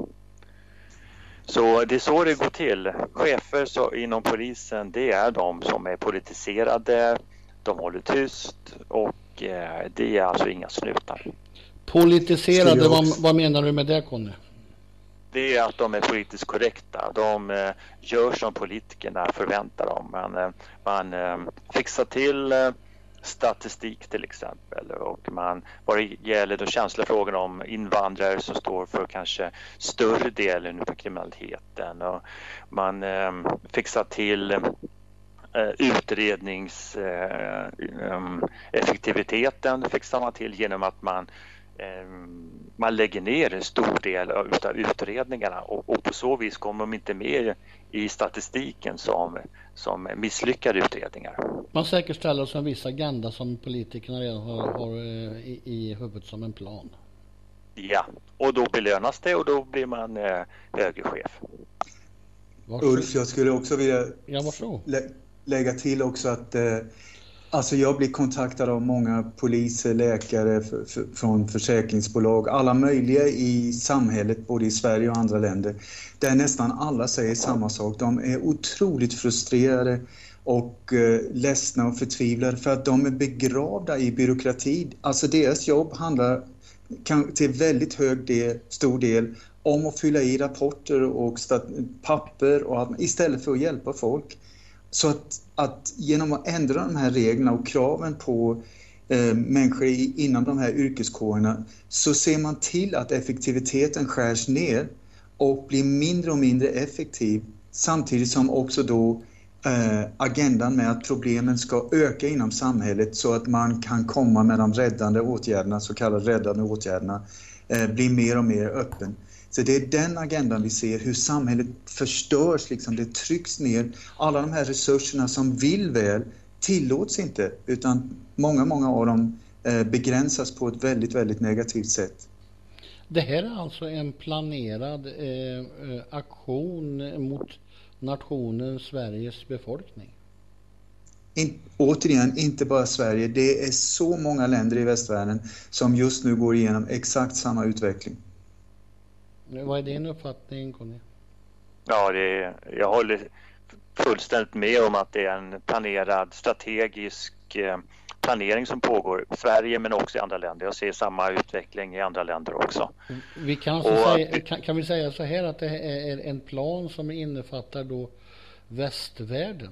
Speaker 3: Så det är så det går till. Chefer så inom polisen, det är de som är politiserade, de håller tyst, och eh, det är alltså inga snutar.
Speaker 1: Politiserade, vad, vad menar du med det, Conny?
Speaker 3: Det är att de är politiskt korrekta. De eh, gör som politikerna förväntar dem. Man, eh, man eh, fixar till eh, statistik till exempel, och man, vad det gäller de känsliga frågorna om invandrare som står för kanske större delen av kriminaliteten, och man eh, fixar till eh, utredningseffektiviteten eh, fixar man till genom att man man lägger ner en stor del av utredningarna, och, och på så vis kommer de inte med i statistiken som, som misslyckade utredningar.
Speaker 1: Man säkerställer som en viss agenda som politikerna redan har, har i, i huvudet som en plan.
Speaker 3: Ja, och då belönas det, och då blir man eh, högre chef.
Speaker 2: Ulf, jag skulle också vilja
Speaker 1: ja, lä-
Speaker 2: lägga till också att eh, Alltså jag blir kontaktad av många poliser, läkare för, för, från försäkringsbolag, alla möjliga i samhället, både i Sverige och andra länder, där nästan alla säger samma sak. De är otroligt frustrerade och eh, ledsna och förtvivlade för att de är begravda i byråkrati. Alltså deras jobb handlar kan, till väldigt hög del, stor del om att fylla i rapporter och stat- papper och allt, istället för att hjälpa folk. Så att, att genom att ändra de här reglerna och kraven på eh, människor i, inom de här yrkeskårerna, så ser man till att effektiviteten skärs ner och blir mindre och mindre effektiv, samtidigt som också då eh, agendan med att problemen ska öka inom samhället så att man kan komma med de räddande åtgärderna, så kallade räddande åtgärderna, eh, blir mer och mer öppen. Så det är den agendan vi ser, hur samhället förstörs, liksom, det trycks ner. Alla de här resurserna som vill väl tillåts inte, utan många, många av dem eh, begränsas på ett väldigt, väldigt negativt sätt.
Speaker 1: Det här är alltså en planerad eh, aktion mot nationen Sveriges befolkning?
Speaker 2: In, återigen, inte bara Sverige. Det är så många länder i västvärlden som just nu går igenom exakt samma utveckling.
Speaker 1: Vad är din uppfattning, Conny?
Speaker 3: Ja, det är, jag håller fullständigt med om att det är en planerad strategisk eh, planering som pågår i Sverige men också i andra länder. Jag ser samma utveckling i andra länder också.
Speaker 1: Vi kan, så och, säga, kan, kan vi säga så här att det är en plan som innefattar då västvärlden?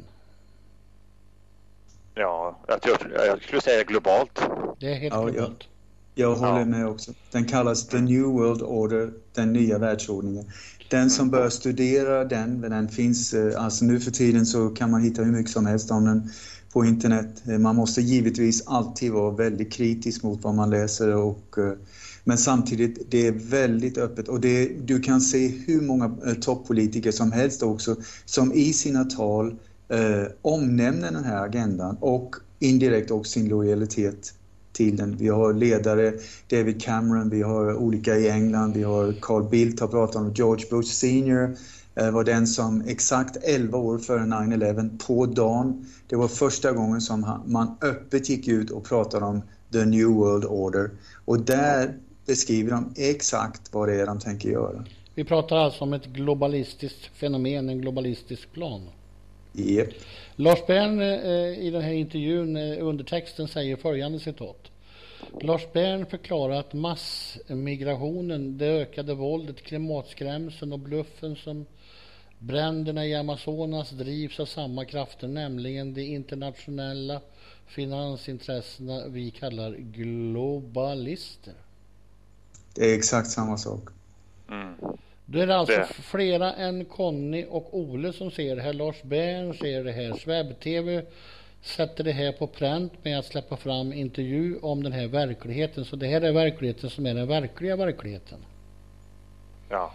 Speaker 3: Ja, jag, tror, jag skulle säga globalt.
Speaker 1: Det är helt
Speaker 2: ja,
Speaker 1: globalt.
Speaker 2: Ja. Jag håller
Speaker 3: ja.
Speaker 2: med också. Den kallas The New World Order, den nya världsordningen. Den som bör studera den, den finns, alltså nu för tiden så kan man hitta hur mycket som helst om den på internet. Man måste givetvis alltid vara väldigt kritisk mot vad man läser, och, men samtidigt det är väldigt öppet. Och det, du kan se hur många toppolitiker som helst också som i sina tal eh, omnämner den här agendan och indirekt också sin lojalitet till den. Vi har ledare, David Cameron, vi har olika i England, vi har Carl Bildt har pratat om, George Bush senior eh, var den som exakt elva år före nine eleven på dagen, det var första gången som han, man öppet gick ut och pratade om the new world order, och där beskriver de exakt vad det är de tänker göra.
Speaker 1: Vi pratar alltså om ett globalistiskt fenomen, en globalistisk plan.
Speaker 2: Yep.
Speaker 1: Lars Bern eh, i den här intervjun eh, under texten säger följande citat. Lars Bern förklarar att massmigrationen, det ökade våldet, klimatskrämseln och bluffen som bränderna i Amazonas drivs av samma krafter, nämligen de internationella finansintressena vi kallar globalister.
Speaker 2: Det är exakt samma sak.
Speaker 3: Mm.
Speaker 1: Då är det alltså
Speaker 3: det.
Speaker 1: flera än Conny och Ole som ser det här. Lars Bern ser det här. Sveb-T V sätter det här på pränt med att släppa fram intervju om den här verkligheten. Så det här är verkligheten som är den verkliga verkligheten.
Speaker 3: Ja.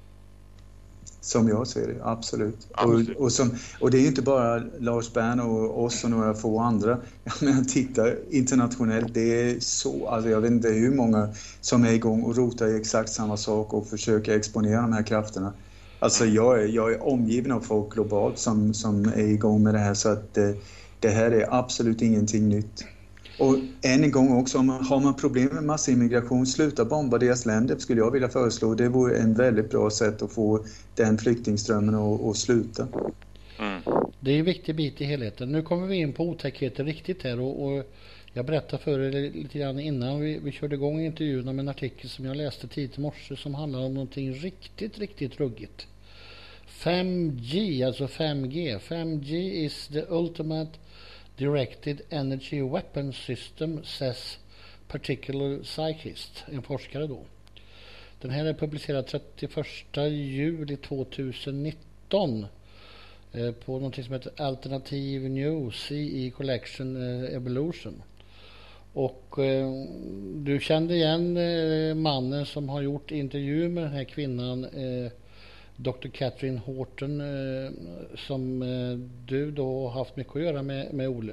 Speaker 2: Som jag ser det, absolut.
Speaker 3: absolut.
Speaker 2: Och, och, som, och det är ju inte bara Lars Bern och oss och några få andra. Men titta internationellt, det är så, alltså jag vet inte hur många som är igång och rotar i exakt samma sak och försöker exponera de här krafterna. Alltså jag är, jag är omgiven av folk globalt som, som är igång med det här, så att det, det här är absolut ingenting nytt. Och än en gång också, om man, har man problem med massimmigration, sluta bomba deras länder, skulle jag vilja föreslå. Det vore en väldigt bra sätt att få den flyktingströmmen att, att sluta.
Speaker 3: Mm.
Speaker 1: Det är en viktig bit i helheten. Nu kommer vi in på otäckheter riktigt här, och, och jag berättade för er lite grann innan vi, vi körde igång intervjun om en artikel som jag läste tidigt i morse som handlar om någonting riktigt, riktigt ruggigt. fem G, alltså fem G. fem G is the ultimate Directed Energy Weapon System, says particular psychist, en forskare då. Den här är publicerad trettioförsta juli tjugonitton eh, på något som heter Alternative News, C E Collection eh, Evolution. Och eh, du kände igen eh, mannen som har gjort intervju med den här kvinnan, eh, doktor Catherine Horton, eh, som eh, du då har haft mycket att göra med, med Ole.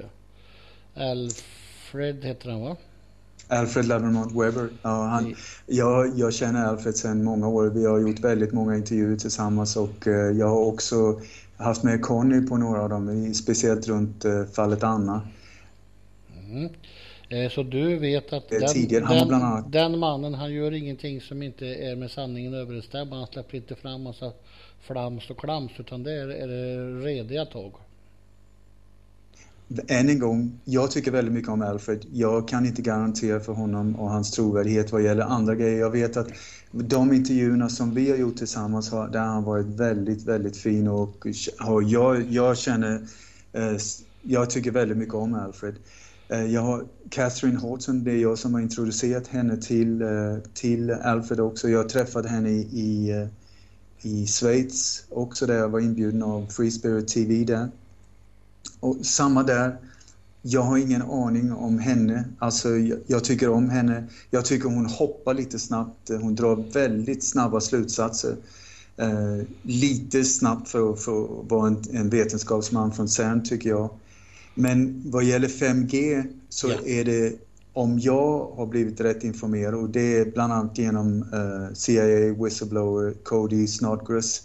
Speaker 1: Alfred heter han, va?
Speaker 2: Alfred Lavemont Weber. Ja, han, jag, jag känner Alfred sedan många år. Vi har gjort väldigt många intervjuer tillsammans, och eh, jag har också haft med Conny på några av dem, speciellt runt eh, fallet Anna.
Speaker 1: Mm. Eh, så du vet att den,
Speaker 2: tidigare, han var bland
Speaker 1: den,
Speaker 2: annat...
Speaker 1: den mannen, han gör ingenting som inte är med sanningen överensstämmande. Han släpper inte fram massa flams och klams, utan det är, är det rediga tag.
Speaker 2: Än en gång, jag tycker väldigt mycket om Alfred. Jag kan inte garantera för honom och hans trovärdighet vad gäller andra grejer. Jag vet att de intervjuerna som vi har gjort tillsammans har, där han varit väldigt, väldigt fin och, och jag, jag känner, eh, jag tycker väldigt mycket om Alfred. Eh, jag har Catherine Horton, det är jag som har introducerat henne till, eh, till Alfred också. Jag träffade henne i, i, i Schweiz också, där jag var inbjuden av Free Spirit T V där. Och samma där, jag har ingen aning om henne, alltså jag, jag tycker om henne, jag tycker hon hoppar lite snabbt, hon drar väldigt snabba slutsatser, eh, lite snabbt för, för att vara en, en vetenskapsman från CERN tycker jag. Men vad gäller fem G så ja. är det, om jag har blivit rätt informerad, och det är bland annat genom eh, C I A whistleblower Cody Snodgrass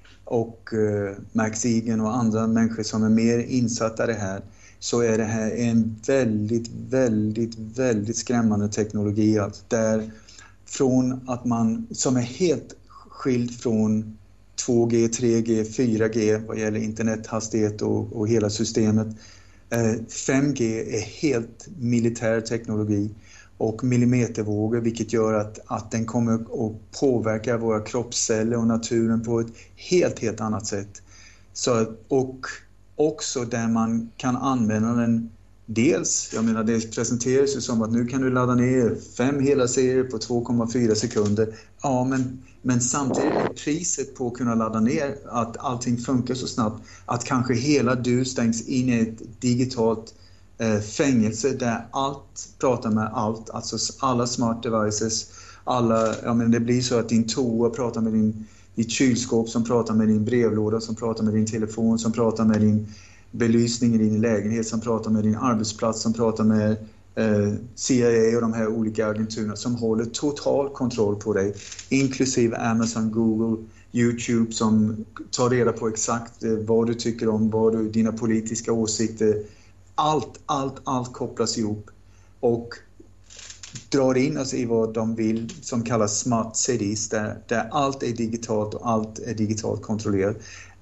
Speaker 2: och uh, Max Egan och andra människor som är mer insatta i det här, så är det här en väldigt, väldigt, väldigt skrämmande teknologi. Alltså där från att man, som är helt skild från två G, tre G, fyra G vad gäller internethastighet och, och hela systemet. Uh, fem G är helt militär teknologi och millimetervågor, vilket gör att, att den kommer att påverka våra kroppsceller och naturen på ett helt, helt annat sätt. Så, och också där man kan använda den dels, jag menar det presenteras ju som att nu kan du ladda ner fem hela serier på två komma fyra sekunder. Ja, men, men samtidigt är priset på att kunna ladda ner, att allting funkar så snabbt, att kanske hela du stängs in i ett digitalt fängelse där allt pratar med allt, alltså alla smart devices, alla, ja men det blir så att din toa pratar med din, ditt kylskåp som pratar med din brevlåda, som pratar med din telefon, som pratar med din belysning i din lägenhet, som pratar med din arbetsplats, som pratar med eh, C I A och de här olika agenturerna som håller total kontroll på dig, inklusive Amazon, Google, YouTube som tar reda på exakt eh, vad du tycker om, vad du, dina politiska åsikter. Allt, allt, allt kopplas ihop och drar in oss i vad de vill, som kallas smart cities, där, där allt är digitalt och allt är digitalt kontrollerat.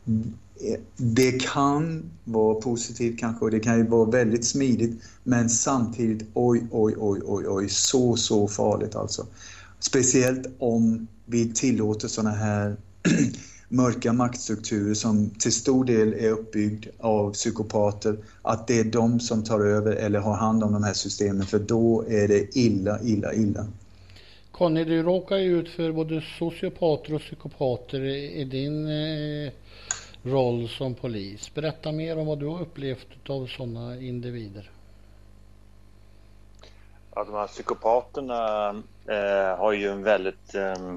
Speaker 2: Det kan vara positivt kanske, och det kan ju vara väldigt smidigt, men samtidigt oj, oj, oj, oj, oj, så, så farligt alltså. Speciellt om vi tillåter såna här mörka maktstrukturer som till stor del är uppbyggd av psykopater, att det är de som tar över eller har hand om de här systemen, för då är det illa, illa, illa.
Speaker 1: Conny, du råkar ju ut för både sociopater och psykopater i din eh, roll som polis. Berätta mer om vad du har upplevt av sådana individer.
Speaker 3: Ja, de här psykopaterna eh, har ju en väldigt eh,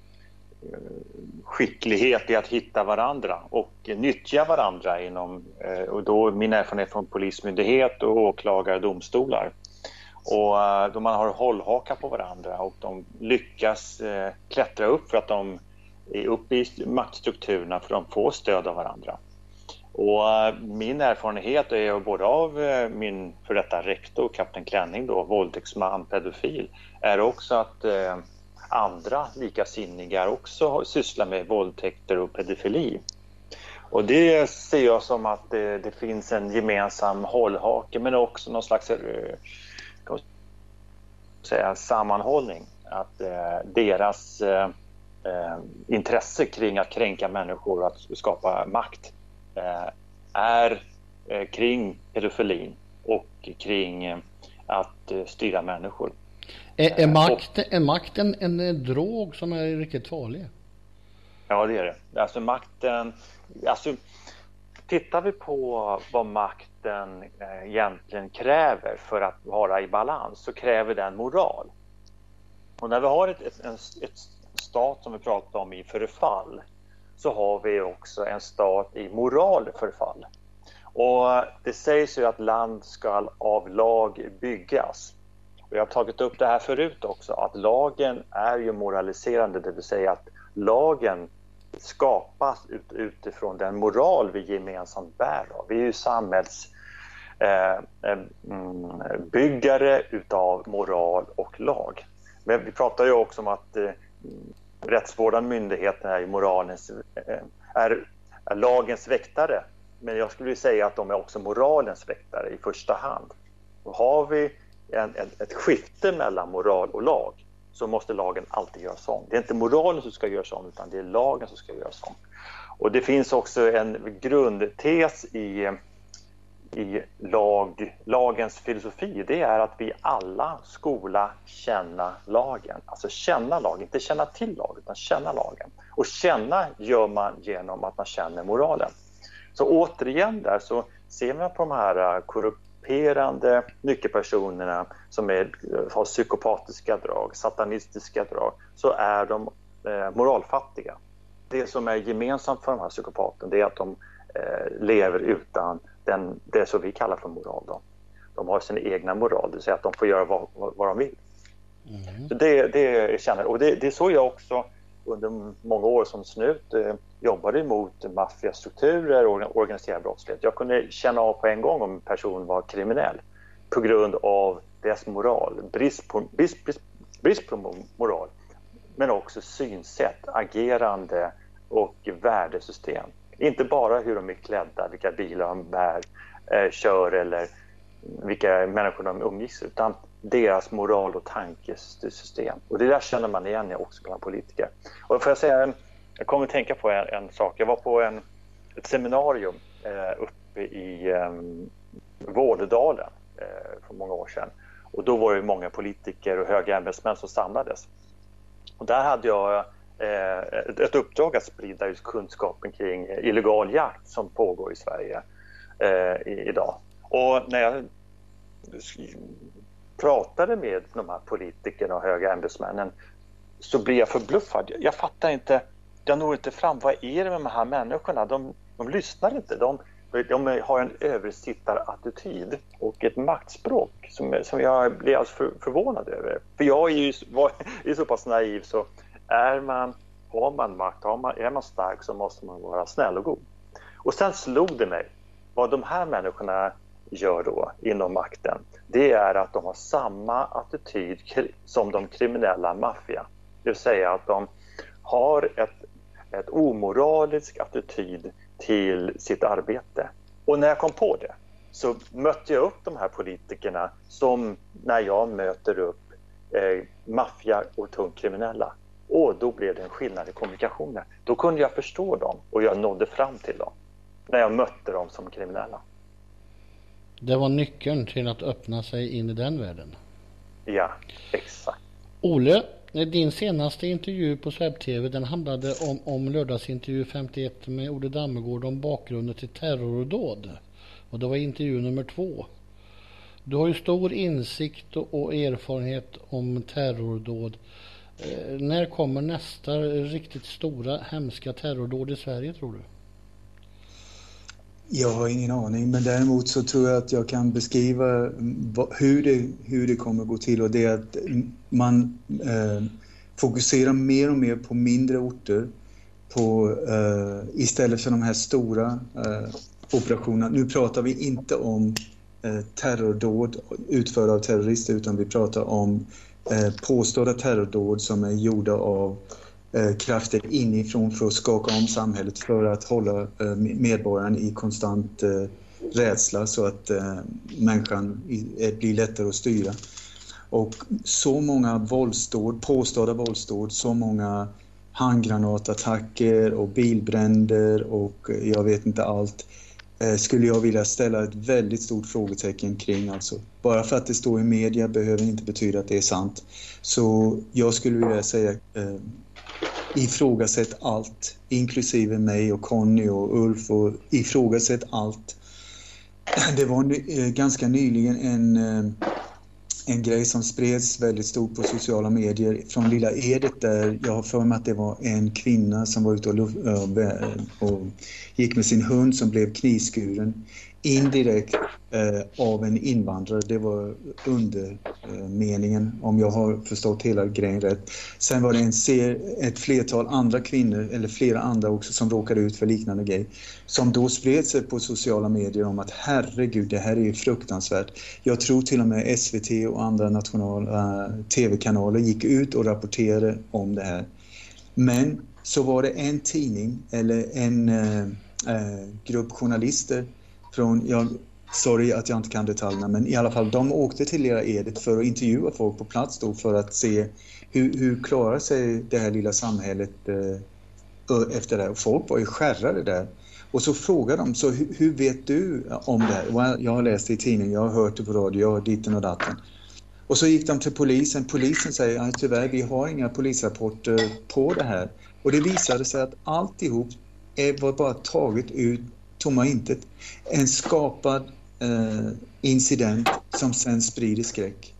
Speaker 3: skicklighet i att hitta varandra och nyttja varandra inom, eh, och då min erfarenhet från polismyndighet och åklagare och domstolar. Och eh, då man har hållhaka på varandra och de lyckas eh, klättra upp för att de är uppe i maktstrukturerna, för de får stöd av varandra. Och eh, min erfarenhet är både av eh, min för detta rektor, kapten Klänning då, våldtäktsman, pedofil, är också att eh, andra likasinniga också sysslar med våldtäkter och pedofili. Och det ser jag som att det, det finns en gemensam hållhake, men också någon slags eh, kan man säga, sammanhållning. Att eh, deras eh, eh, intresse kring att kränka människor och att skapa makt eh, är eh, kring pedofilin och kring eh, att eh, styra människor.
Speaker 1: Är, är, makt, är makten en, en drog som är riktigt farlig?
Speaker 3: Ja, det är det. Alltså makten, alltså tittar vi på vad makten eh, egentligen kräver för att vara i balans, så kräver den moral. Och när vi har ett, ett, en, ett stat som vi pratar om i förfall, så har vi också en stat i moralförfall. Och det sägs ju att land ska av lag byggas. Och jag har tagit upp det här förut också, att lagen är ju moraliserande, det vill säga att lagen skapas ut, utifrån den moral vi gemensamt bär av. Vi är ju samhälls, eh, mm, byggare utav moral och lag. Men vi pratar ju också om att eh, rättsvårdande myndigheterna är moralens, eh, är, är lagens väktare. Men jag skulle säga att de är också moralens väktare i första hand. Och har vi en, en, ett skifte mellan moral och lag, så måste lagen alltid göras om. Det är inte moralen som ska göras om, utan det är lagen som ska göras om. Och det finns också en grundtes i, i lag, lagens filosofi. Det är att vi alla skola känna lagen. Alltså känna lagen, inte känna till lagen, utan känna lagen. Och känna gör man genom att man känner moralen. Så återigen där så ser man på de här korrumperande nyckelpersonerna som är, har psykopatiska drag, satanistiska drag, så är de eh, moralfattiga. Det som är gemensamt för de här psykopaterna, det är att de eh, lever utan den, det som vi kallar för moral. Då. De har sin egna moral, det vill säga att de får göra vad, vad, vad de vill. Mm. Så det, det känner, och det, det såg jag också under många år som snut eh, jobbade emot maffiastrukturer och organiserad brottslighet. Jag kunde känna av på en gång om en person var kriminell på grund av deras moral, brist på, brist, brist, brist på moral, men också synsätt, agerande och värdesystem. Inte bara hur de är klädda, vilka bilar de bär, eh, kör eller vilka människor de umgicks, utan deras moral- och tankesystem. Och det där känner man igen också bland politiker. Och får jag säga, jag kommer att tänka på en, en sak. Jag var på en, ett seminarium eh, uppe i eh, Vårdedalen eh, för många år sedan. Och då var det många politiker och höga ämbetsmän som samlades. Och där hade jag eh, ett uppdrag att sprida just kunskapen kring illegal jakt som pågår i Sverige eh, i, idag. Och när jag pratade med de här politikerna och höga ämbetsmännen så blev jag förbluffad. Jag fattar inte, jag når inte fram. Vad är det med de här människorna? De, de lyssnar inte. De, de har en översittarattityd och ett maktspråk som, som jag blir alltså för, förvånad över. För jag är ju var, är så pass naiv, så är man, har man makt, har man, är man stark, så måste man vara snäll och god. Och sen slog det mig vad de här människorna gör då inom makten. Det är att de har samma attityd som de kriminella maffia. Det vill säga att de har ett, ett omoralisk attityd till sitt arbete. Och när jag kom på det så mötte jag upp de här politikerna som när jag möter upp eh, maffia och tungt kriminella. Och då blev det en skillnad i kommunikationen. Då kunde jag förstå dem och jag nådde fram till dem när jag mötte dem som kriminella.
Speaker 1: Det var nyckeln till att öppna sig in i den världen.
Speaker 3: Ja, exakt.
Speaker 1: Olle, din senaste intervju på Swebb T V, den handlade om, om lördagsintervju femtioett med Olle Dammegård om bakgrunden till terrordåd. Och det var intervju nummer två. Du har ju stor insikt och erfarenhet om terrordåd. Eh, när kommer nästa riktigt stora, hemska terrordåd i Sverige, tror du?
Speaker 2: Jag har ingen aning, men däremot så tror jag att jag kan beskriva hur det, hur det kommer gå till, och det är att man eh, fokuserar mer och mer på mindre orter på, eh, istället för de här stora eh, operationerna. Nu pratar vi inte om eh, terrordåd utförda av terrorister, utan vi pratar om eh, påstådda terrordåd som är gjorda av krafter inifrån för att skaka om samhället, för att hålla medborgaren i konstant rädsla så att människan blir lättare att styra. Och så många våldsdåd, påstådda våldsdåd, så många handgranatattacker och bilbränder och jag vet inte allt, skulle jag vilja ställa ett väldigt stort frågetecken kring. Alltså, bara för att det står i media behöver inte betyda att det är sant. Så jag skulle vilja säga eh, ifrågasätt allt, inklusive mig och Conny och Ulf, och ifrågasätt allt. Det var ny, ganska nyligen en, en grej som spreds väldigt stort på sociala medier från Lilla Edet, där jag har för mig att det var en kvinna som var ute och, och gick med sin hund som blev knivskuren indirekt eh, av en invandrare. Det var undermeningen, eh, om jag har förstått hela grejen rätt. Sen var det en ser, ett flertal andra kvinnor, eller flera andra också, som råkade ut för liknande grej. Som då spred sig på sociala medier om att herregud, det här är ju fruktansvärt. Jag tror till och med S V T och andra nationella äh, tv-kanaler gick ut och rapporterade om det här. Men så var det en tidning eller en äh, äh, grupp journalister från, jag, sorry att jag inte kan detaljerna, men i alla fall de åkte till Lilla Edet för att intervjua folk på plats då, för att se hur, hur klarar sig det här lilla samhället eh, efter det här. Och folk var ju skärrade där. Och så frågade de, så hur, hur vet du om det här? Well, jag har läst det i tidningen, jag har hört det på radio, jag har ditten och datten. Och så gick de till polisen. Polisen säger att tyvärr, vi har inga polisrapporter på det här. Och det visade sig att alltihop var bara taget ut tomma intet. En skapad eh, incident som sen sprider skräck.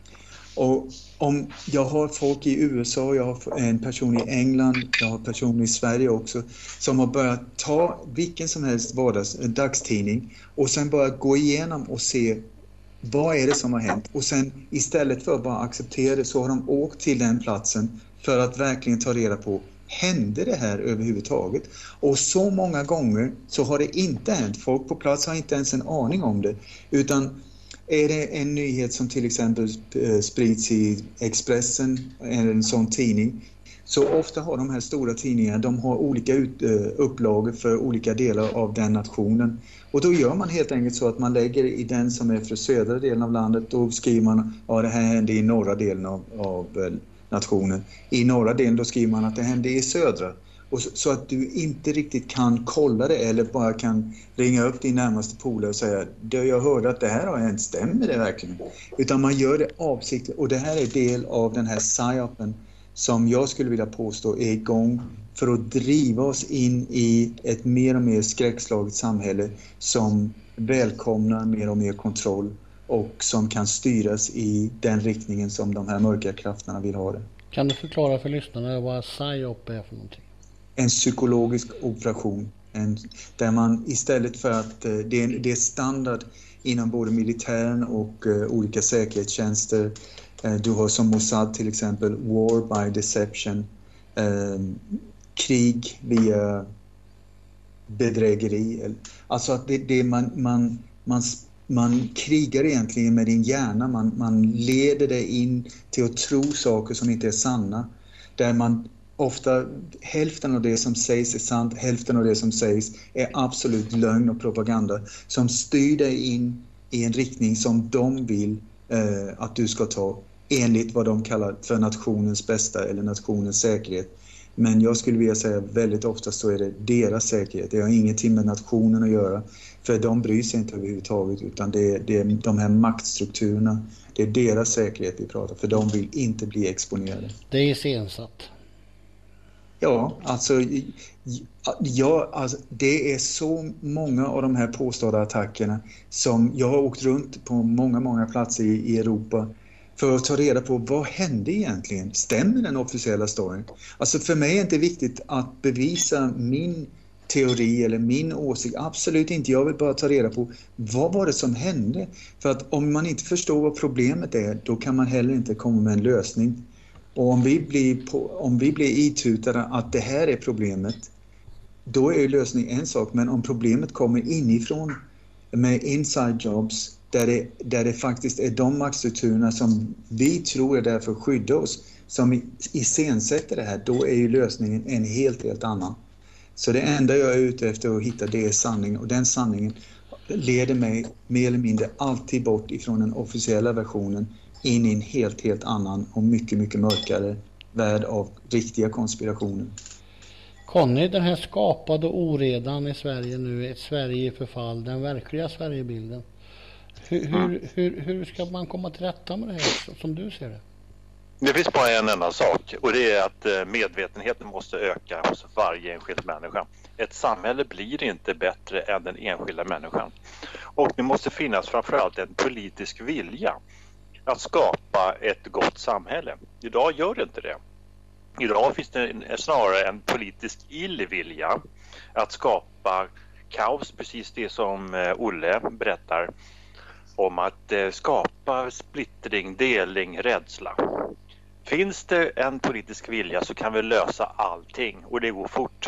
Speaker 2: Och om jag har folk i U S A, jag har en person i England, jag har personer i Sverige också, som har börjat ta vilken som helst vardags, dagstidning och sen börjat gå igenom och se vad är det som har hänt. Och sen istället för att bara acceptera det så har de åkt till den platsen för att verkligen ta reda på, hände det här överhuvudtaget? Och så många gånger så har det inte hänt. Folk på plats har inte ens en aning om det. Utan är det en nyhet som till exempel sprids i Expressen, en sån tidning, så ofta har de här stora tidningarna, de har olika ut, upplagor för olika delar av den nationen. Och då gör man helt enkelt så att man lägger i den som är för södra delen av landet, då skriver man, ja det här hände i norra delen av, av nationen. I norra delen då skriver man att det hände i södra. Och så, så att du inte riktigt kan kolla det eller bara kan ringa upp din närmaste polare och säga, jag hörde att det här har hänt, stämmer det verkligen? Utan man gör det avsiktligt, och det här är del av den här psyopen som jag skulle vilja påstå är igång för att driva oss in i ett mer och mer skräckslaget samhälle som välkomnar mer och mer kontroll och som kan styras i den riktningen som de här mörka krafterna vill ha det.
Speaker 1: Kan du förklara för lyssnarna vad psyop är för någonting?
Speaker 2: En psykologisk operation. En, där man istället för att det är, det är standard inom både militären och uh, olika säkerhetstjänster. Uh, du har som Mossad till exempel war by deception. Uh, krig via bedrägeri. Alltså att det, det man, man, man, man krigar egentligen med din hjärna. Man, man leder dig in till att tro saker som inte är sanna. Där man ofta, hälften av det som sägs är sant, hälften av det som sägs är absolut lögn och propaganda som styr dig in i en riktning som de vill eh, att du ska ta enligt vad de kallar för nationens bästa eller nationens säkerhet. Men jag skulle vilja säga väldigt ofta så är det deras säkerhet. Det har ingenting med nationen att göra, för de bryr sig inte överhuvudtaget, utan det är, det är de här maktstrukturerna, det är deras säkerhet vi pratar, för de vill inte bli exponerade.
Speaker 1: Det är iscensatt.
Speaker 2: Ja, alltså, ja, alltså det är så många av de här påstådda attackerna som jag har åkt runt på många, många platser i, i Europa för att ta reda på vad hände egentligen. Stämmer den officiella storyn? Alltså för mig är det inte viktigt att bevisa min teori eller min åsikt. Absolut inte. Jag vill bara ta reda på vad var det som hände. För att om man inte förstår vad problemet är, då kan man heller inte komma med en lösning. Och om vi blir, på, om vi blir itutade att det här är problemet, då är ju lösningen en sak. Men om problemet kommer inifrån med inside jobs, där det, där det faktiskt är de maktstrukturerna som vi tror är där för att skydda oss, som iscensätter det här, då är ju lösningen en helt, helt annan. Så det enda jag är ute efter att hitta, det är sanning. Och den sanningen leder mig mer eller mindre alltid bort ifrån den officiella versionen in i en helt, helt annan och mycket, mycket mörkare värld av riktiga konspirationer.
Speaker 1: Conny, den här skapade oredan i Sverige nu, ett Sverige i förfall, den verkliga Sverigebilden. Hur, hur, hur, hur ska man komma till rätta med det här som du ser det?
Speaker 3: Det finns bara en enda sak, och det är att medvetenheten måste öka hos varje enskild människa. Ett samhälle blir inte bättre än den enskilda människan. Och det måste finnas framförallt en politisk vilja att skapa ett gott samhälle. Idag gör det inte det. Idag finns det snarare en politisk illvilja att skapa kaos, precis det som eh, Olle berättar om, att eh, skapa splittring, delning, rädsla. Finns det en politisk vilja så kan vi lösa allting, och det går fort.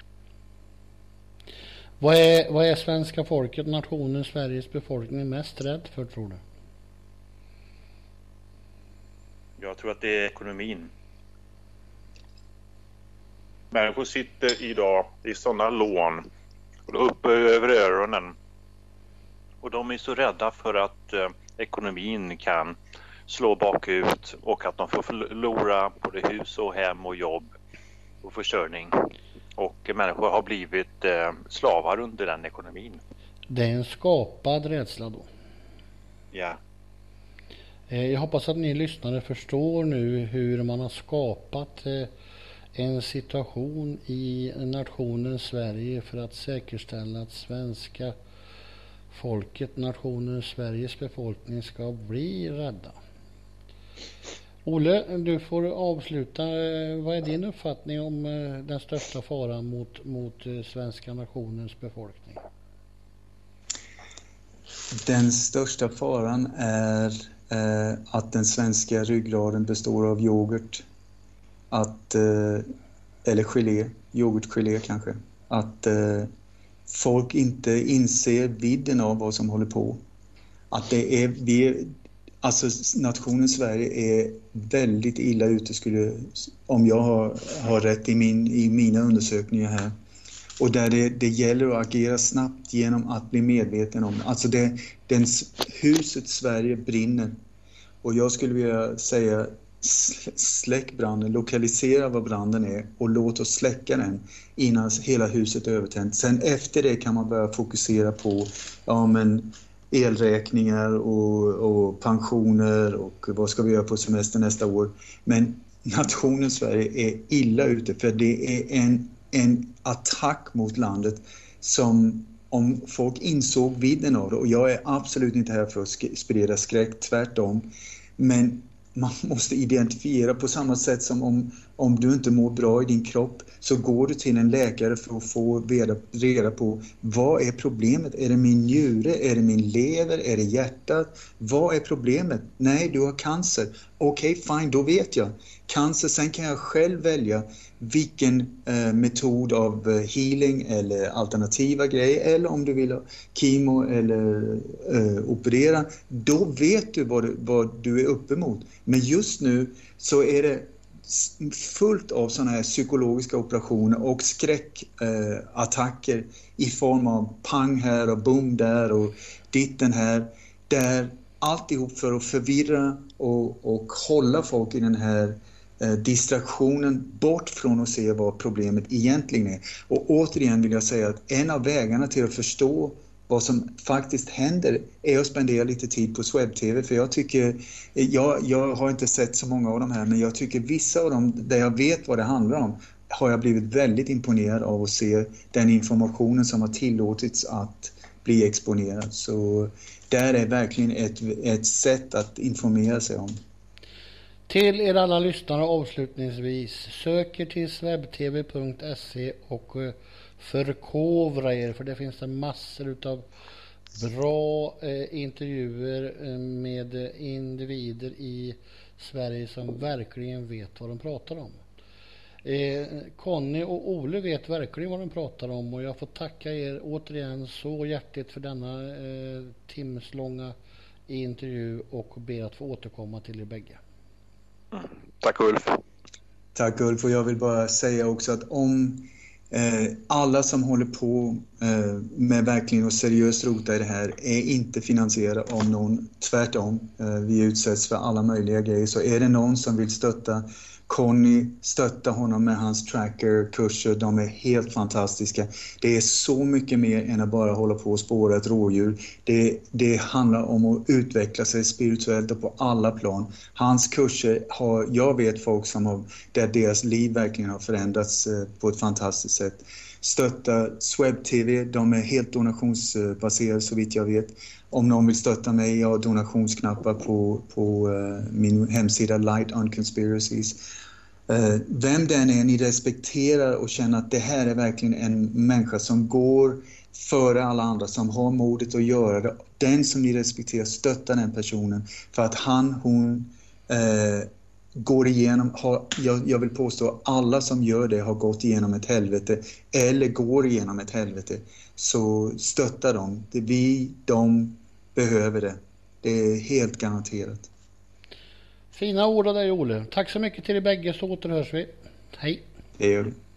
Speaker 1: Vad är, vad är svenska folket, nationen, Sveriges befolkning mest rädd för, tror du?
Speaker 3: Jag tror att det är ekonomin. Människor sitter idag i sådana lån och uppe över öronen. Och de är så rädda för att eh, ekonomin kan slå bakut och att de får förlora både hus och hem och jobb och försörjning. Och människor har blivit eh, slavar under den ekonomin.
Speaker 1: Det är en skapad rädsla då.
Speaker 3: Ja.
Speaker 1: Eh, jag hoppas att ni lyssnare förstår nu hur man har skapat eh, en situation i nationen Sverige för att säkerställa att svenska folket, nationen Sveriges befolkning, ska bli rädda. Olle, du får avsluta. Vad är din uppfattning om den största faran mot, mot svenska nationens befolkning?
Speaker 2: Den största faran är eh, att den svenska ryggraden består av yoghurt. Att, eh, eller gelé, yoghurtgelé kanske. Att eh, folk inte inser vidden av vad som håller på. Att det är, vi, alltså nationen Sverige är väldigt illa ute, skulle, om jag har, har rätt i, min, i mina undersökningar här. Och där det, det gäller att agera snabbt genom att bli medveten om. Alltså det, den, huset Sverige brinner. Och jag skulle vilja säga, släck branden, lokalisera vad branden är och låt oss släcka den innan hela huset är övertänt. Sen efter det kan man börja fokusera på ja, men elräkningar och, och pensioner och vad ska vi göra på semester nästa år. Men nationen Sverige är illa ute, för det är en, en attack mot landet som, om folk insåg vidden av det, och jag är absolut inte här för att sprida skräck, tvärtom, men man måste identifiera på samma sätt som om, om du inte mår bra i din kropp, så går du till en läkare för att få reda, reda på vad är problemet. Är det min njure? Är det min lever? Är det hjärtat? Vad är problemet? Nej, du har cancer. Okej, okay, fine, då vet jag. Cancer, sen kan jag själv välja vilken eh, metod av eh, healing eller alternativa grejer, eller om du vill ha kemo eller eh, operera, då vet du vad, du vad du är uppe mot. Men just nu så är det fullt av sådana här psykologiska operationer och skräckattacker eh, i form av pang här och boom där och ditten här, där alltihop för att förvirra och, och hålla folk i den här eh, distraktionen bort från att se vad problemet egentligen är. Och återigen vill jag säga att en av vägarna till att förstå vad som faktiskt händer är att spendera lite tid på webb-tv, för jag tycker, jag, jag har inte sett så många av dem här, men jag tycker vissa av dem där jag vet vad det handlar om har jag blivit väldigt imponerad av att se den informationen som har tillåtits att bli exponerad. Så där är verkligen ett, ett sätt att informera sig om.
Speaker 1: Till er alla lyssnare avslutningsvis, söker till webb-tv punkt se och förkovra er, för det finns det massor av bra eh, intervjuer med individer i Sverige som verkligen vet vad de pratar om. Eh, Conny och Ole vet verkligen vad de pratar om, och jag får tacka er återigen så hjärtligt för denna eh, timslånga intervju och ber att få återkomma till er bägge.
Speaker 3: Tack Ulf.
Speaker 2: Tack Ulf, och jag vill bara säga också att om eh, alla som håller på eh, med verkligen och seriöst rota i det här är inte finansierade av någon, tvärtom, eh, vi utsätts för alla möjliga grejer, så är det någon som vill stötta Conny, stötta honom med hans tracker-kurser, de är helt fantastiska. Det är så mycket mer än att bara hålla på och spåra ett rådjur. Det, det handlar om att utveckla sig spirituellt och på alla plan. Hans kurser har, jag vet folk som har, där deras liv verkligen har förändrats på ett fantastiskt sätt. Stötta webb-tv, de är helt donationsbaserade så vitt jag vet. Om någon vill stötta mig, jag har donationsknappar på, på uh, min hemsida Light on Conspiracies. Eh, vem den är ni respekterar och känner att det här är verkligen en människa som går före alla andra, som har modet att göra det. Den som ni respekterar, stötta den personen för att han, hon eh, går igenom, har, jag, jag vill påstå alla som gör det har gått igenom ett helvete eller går igenom ett helvete. Så stötta dem. Det är vi, de behöver det. Det är helt garanterat.
Speaker 1: Fina ord av dig, Ole. Tack så mycket till er bägge, så återhörs vi. Hej.
Speaker 2: Det gör vi.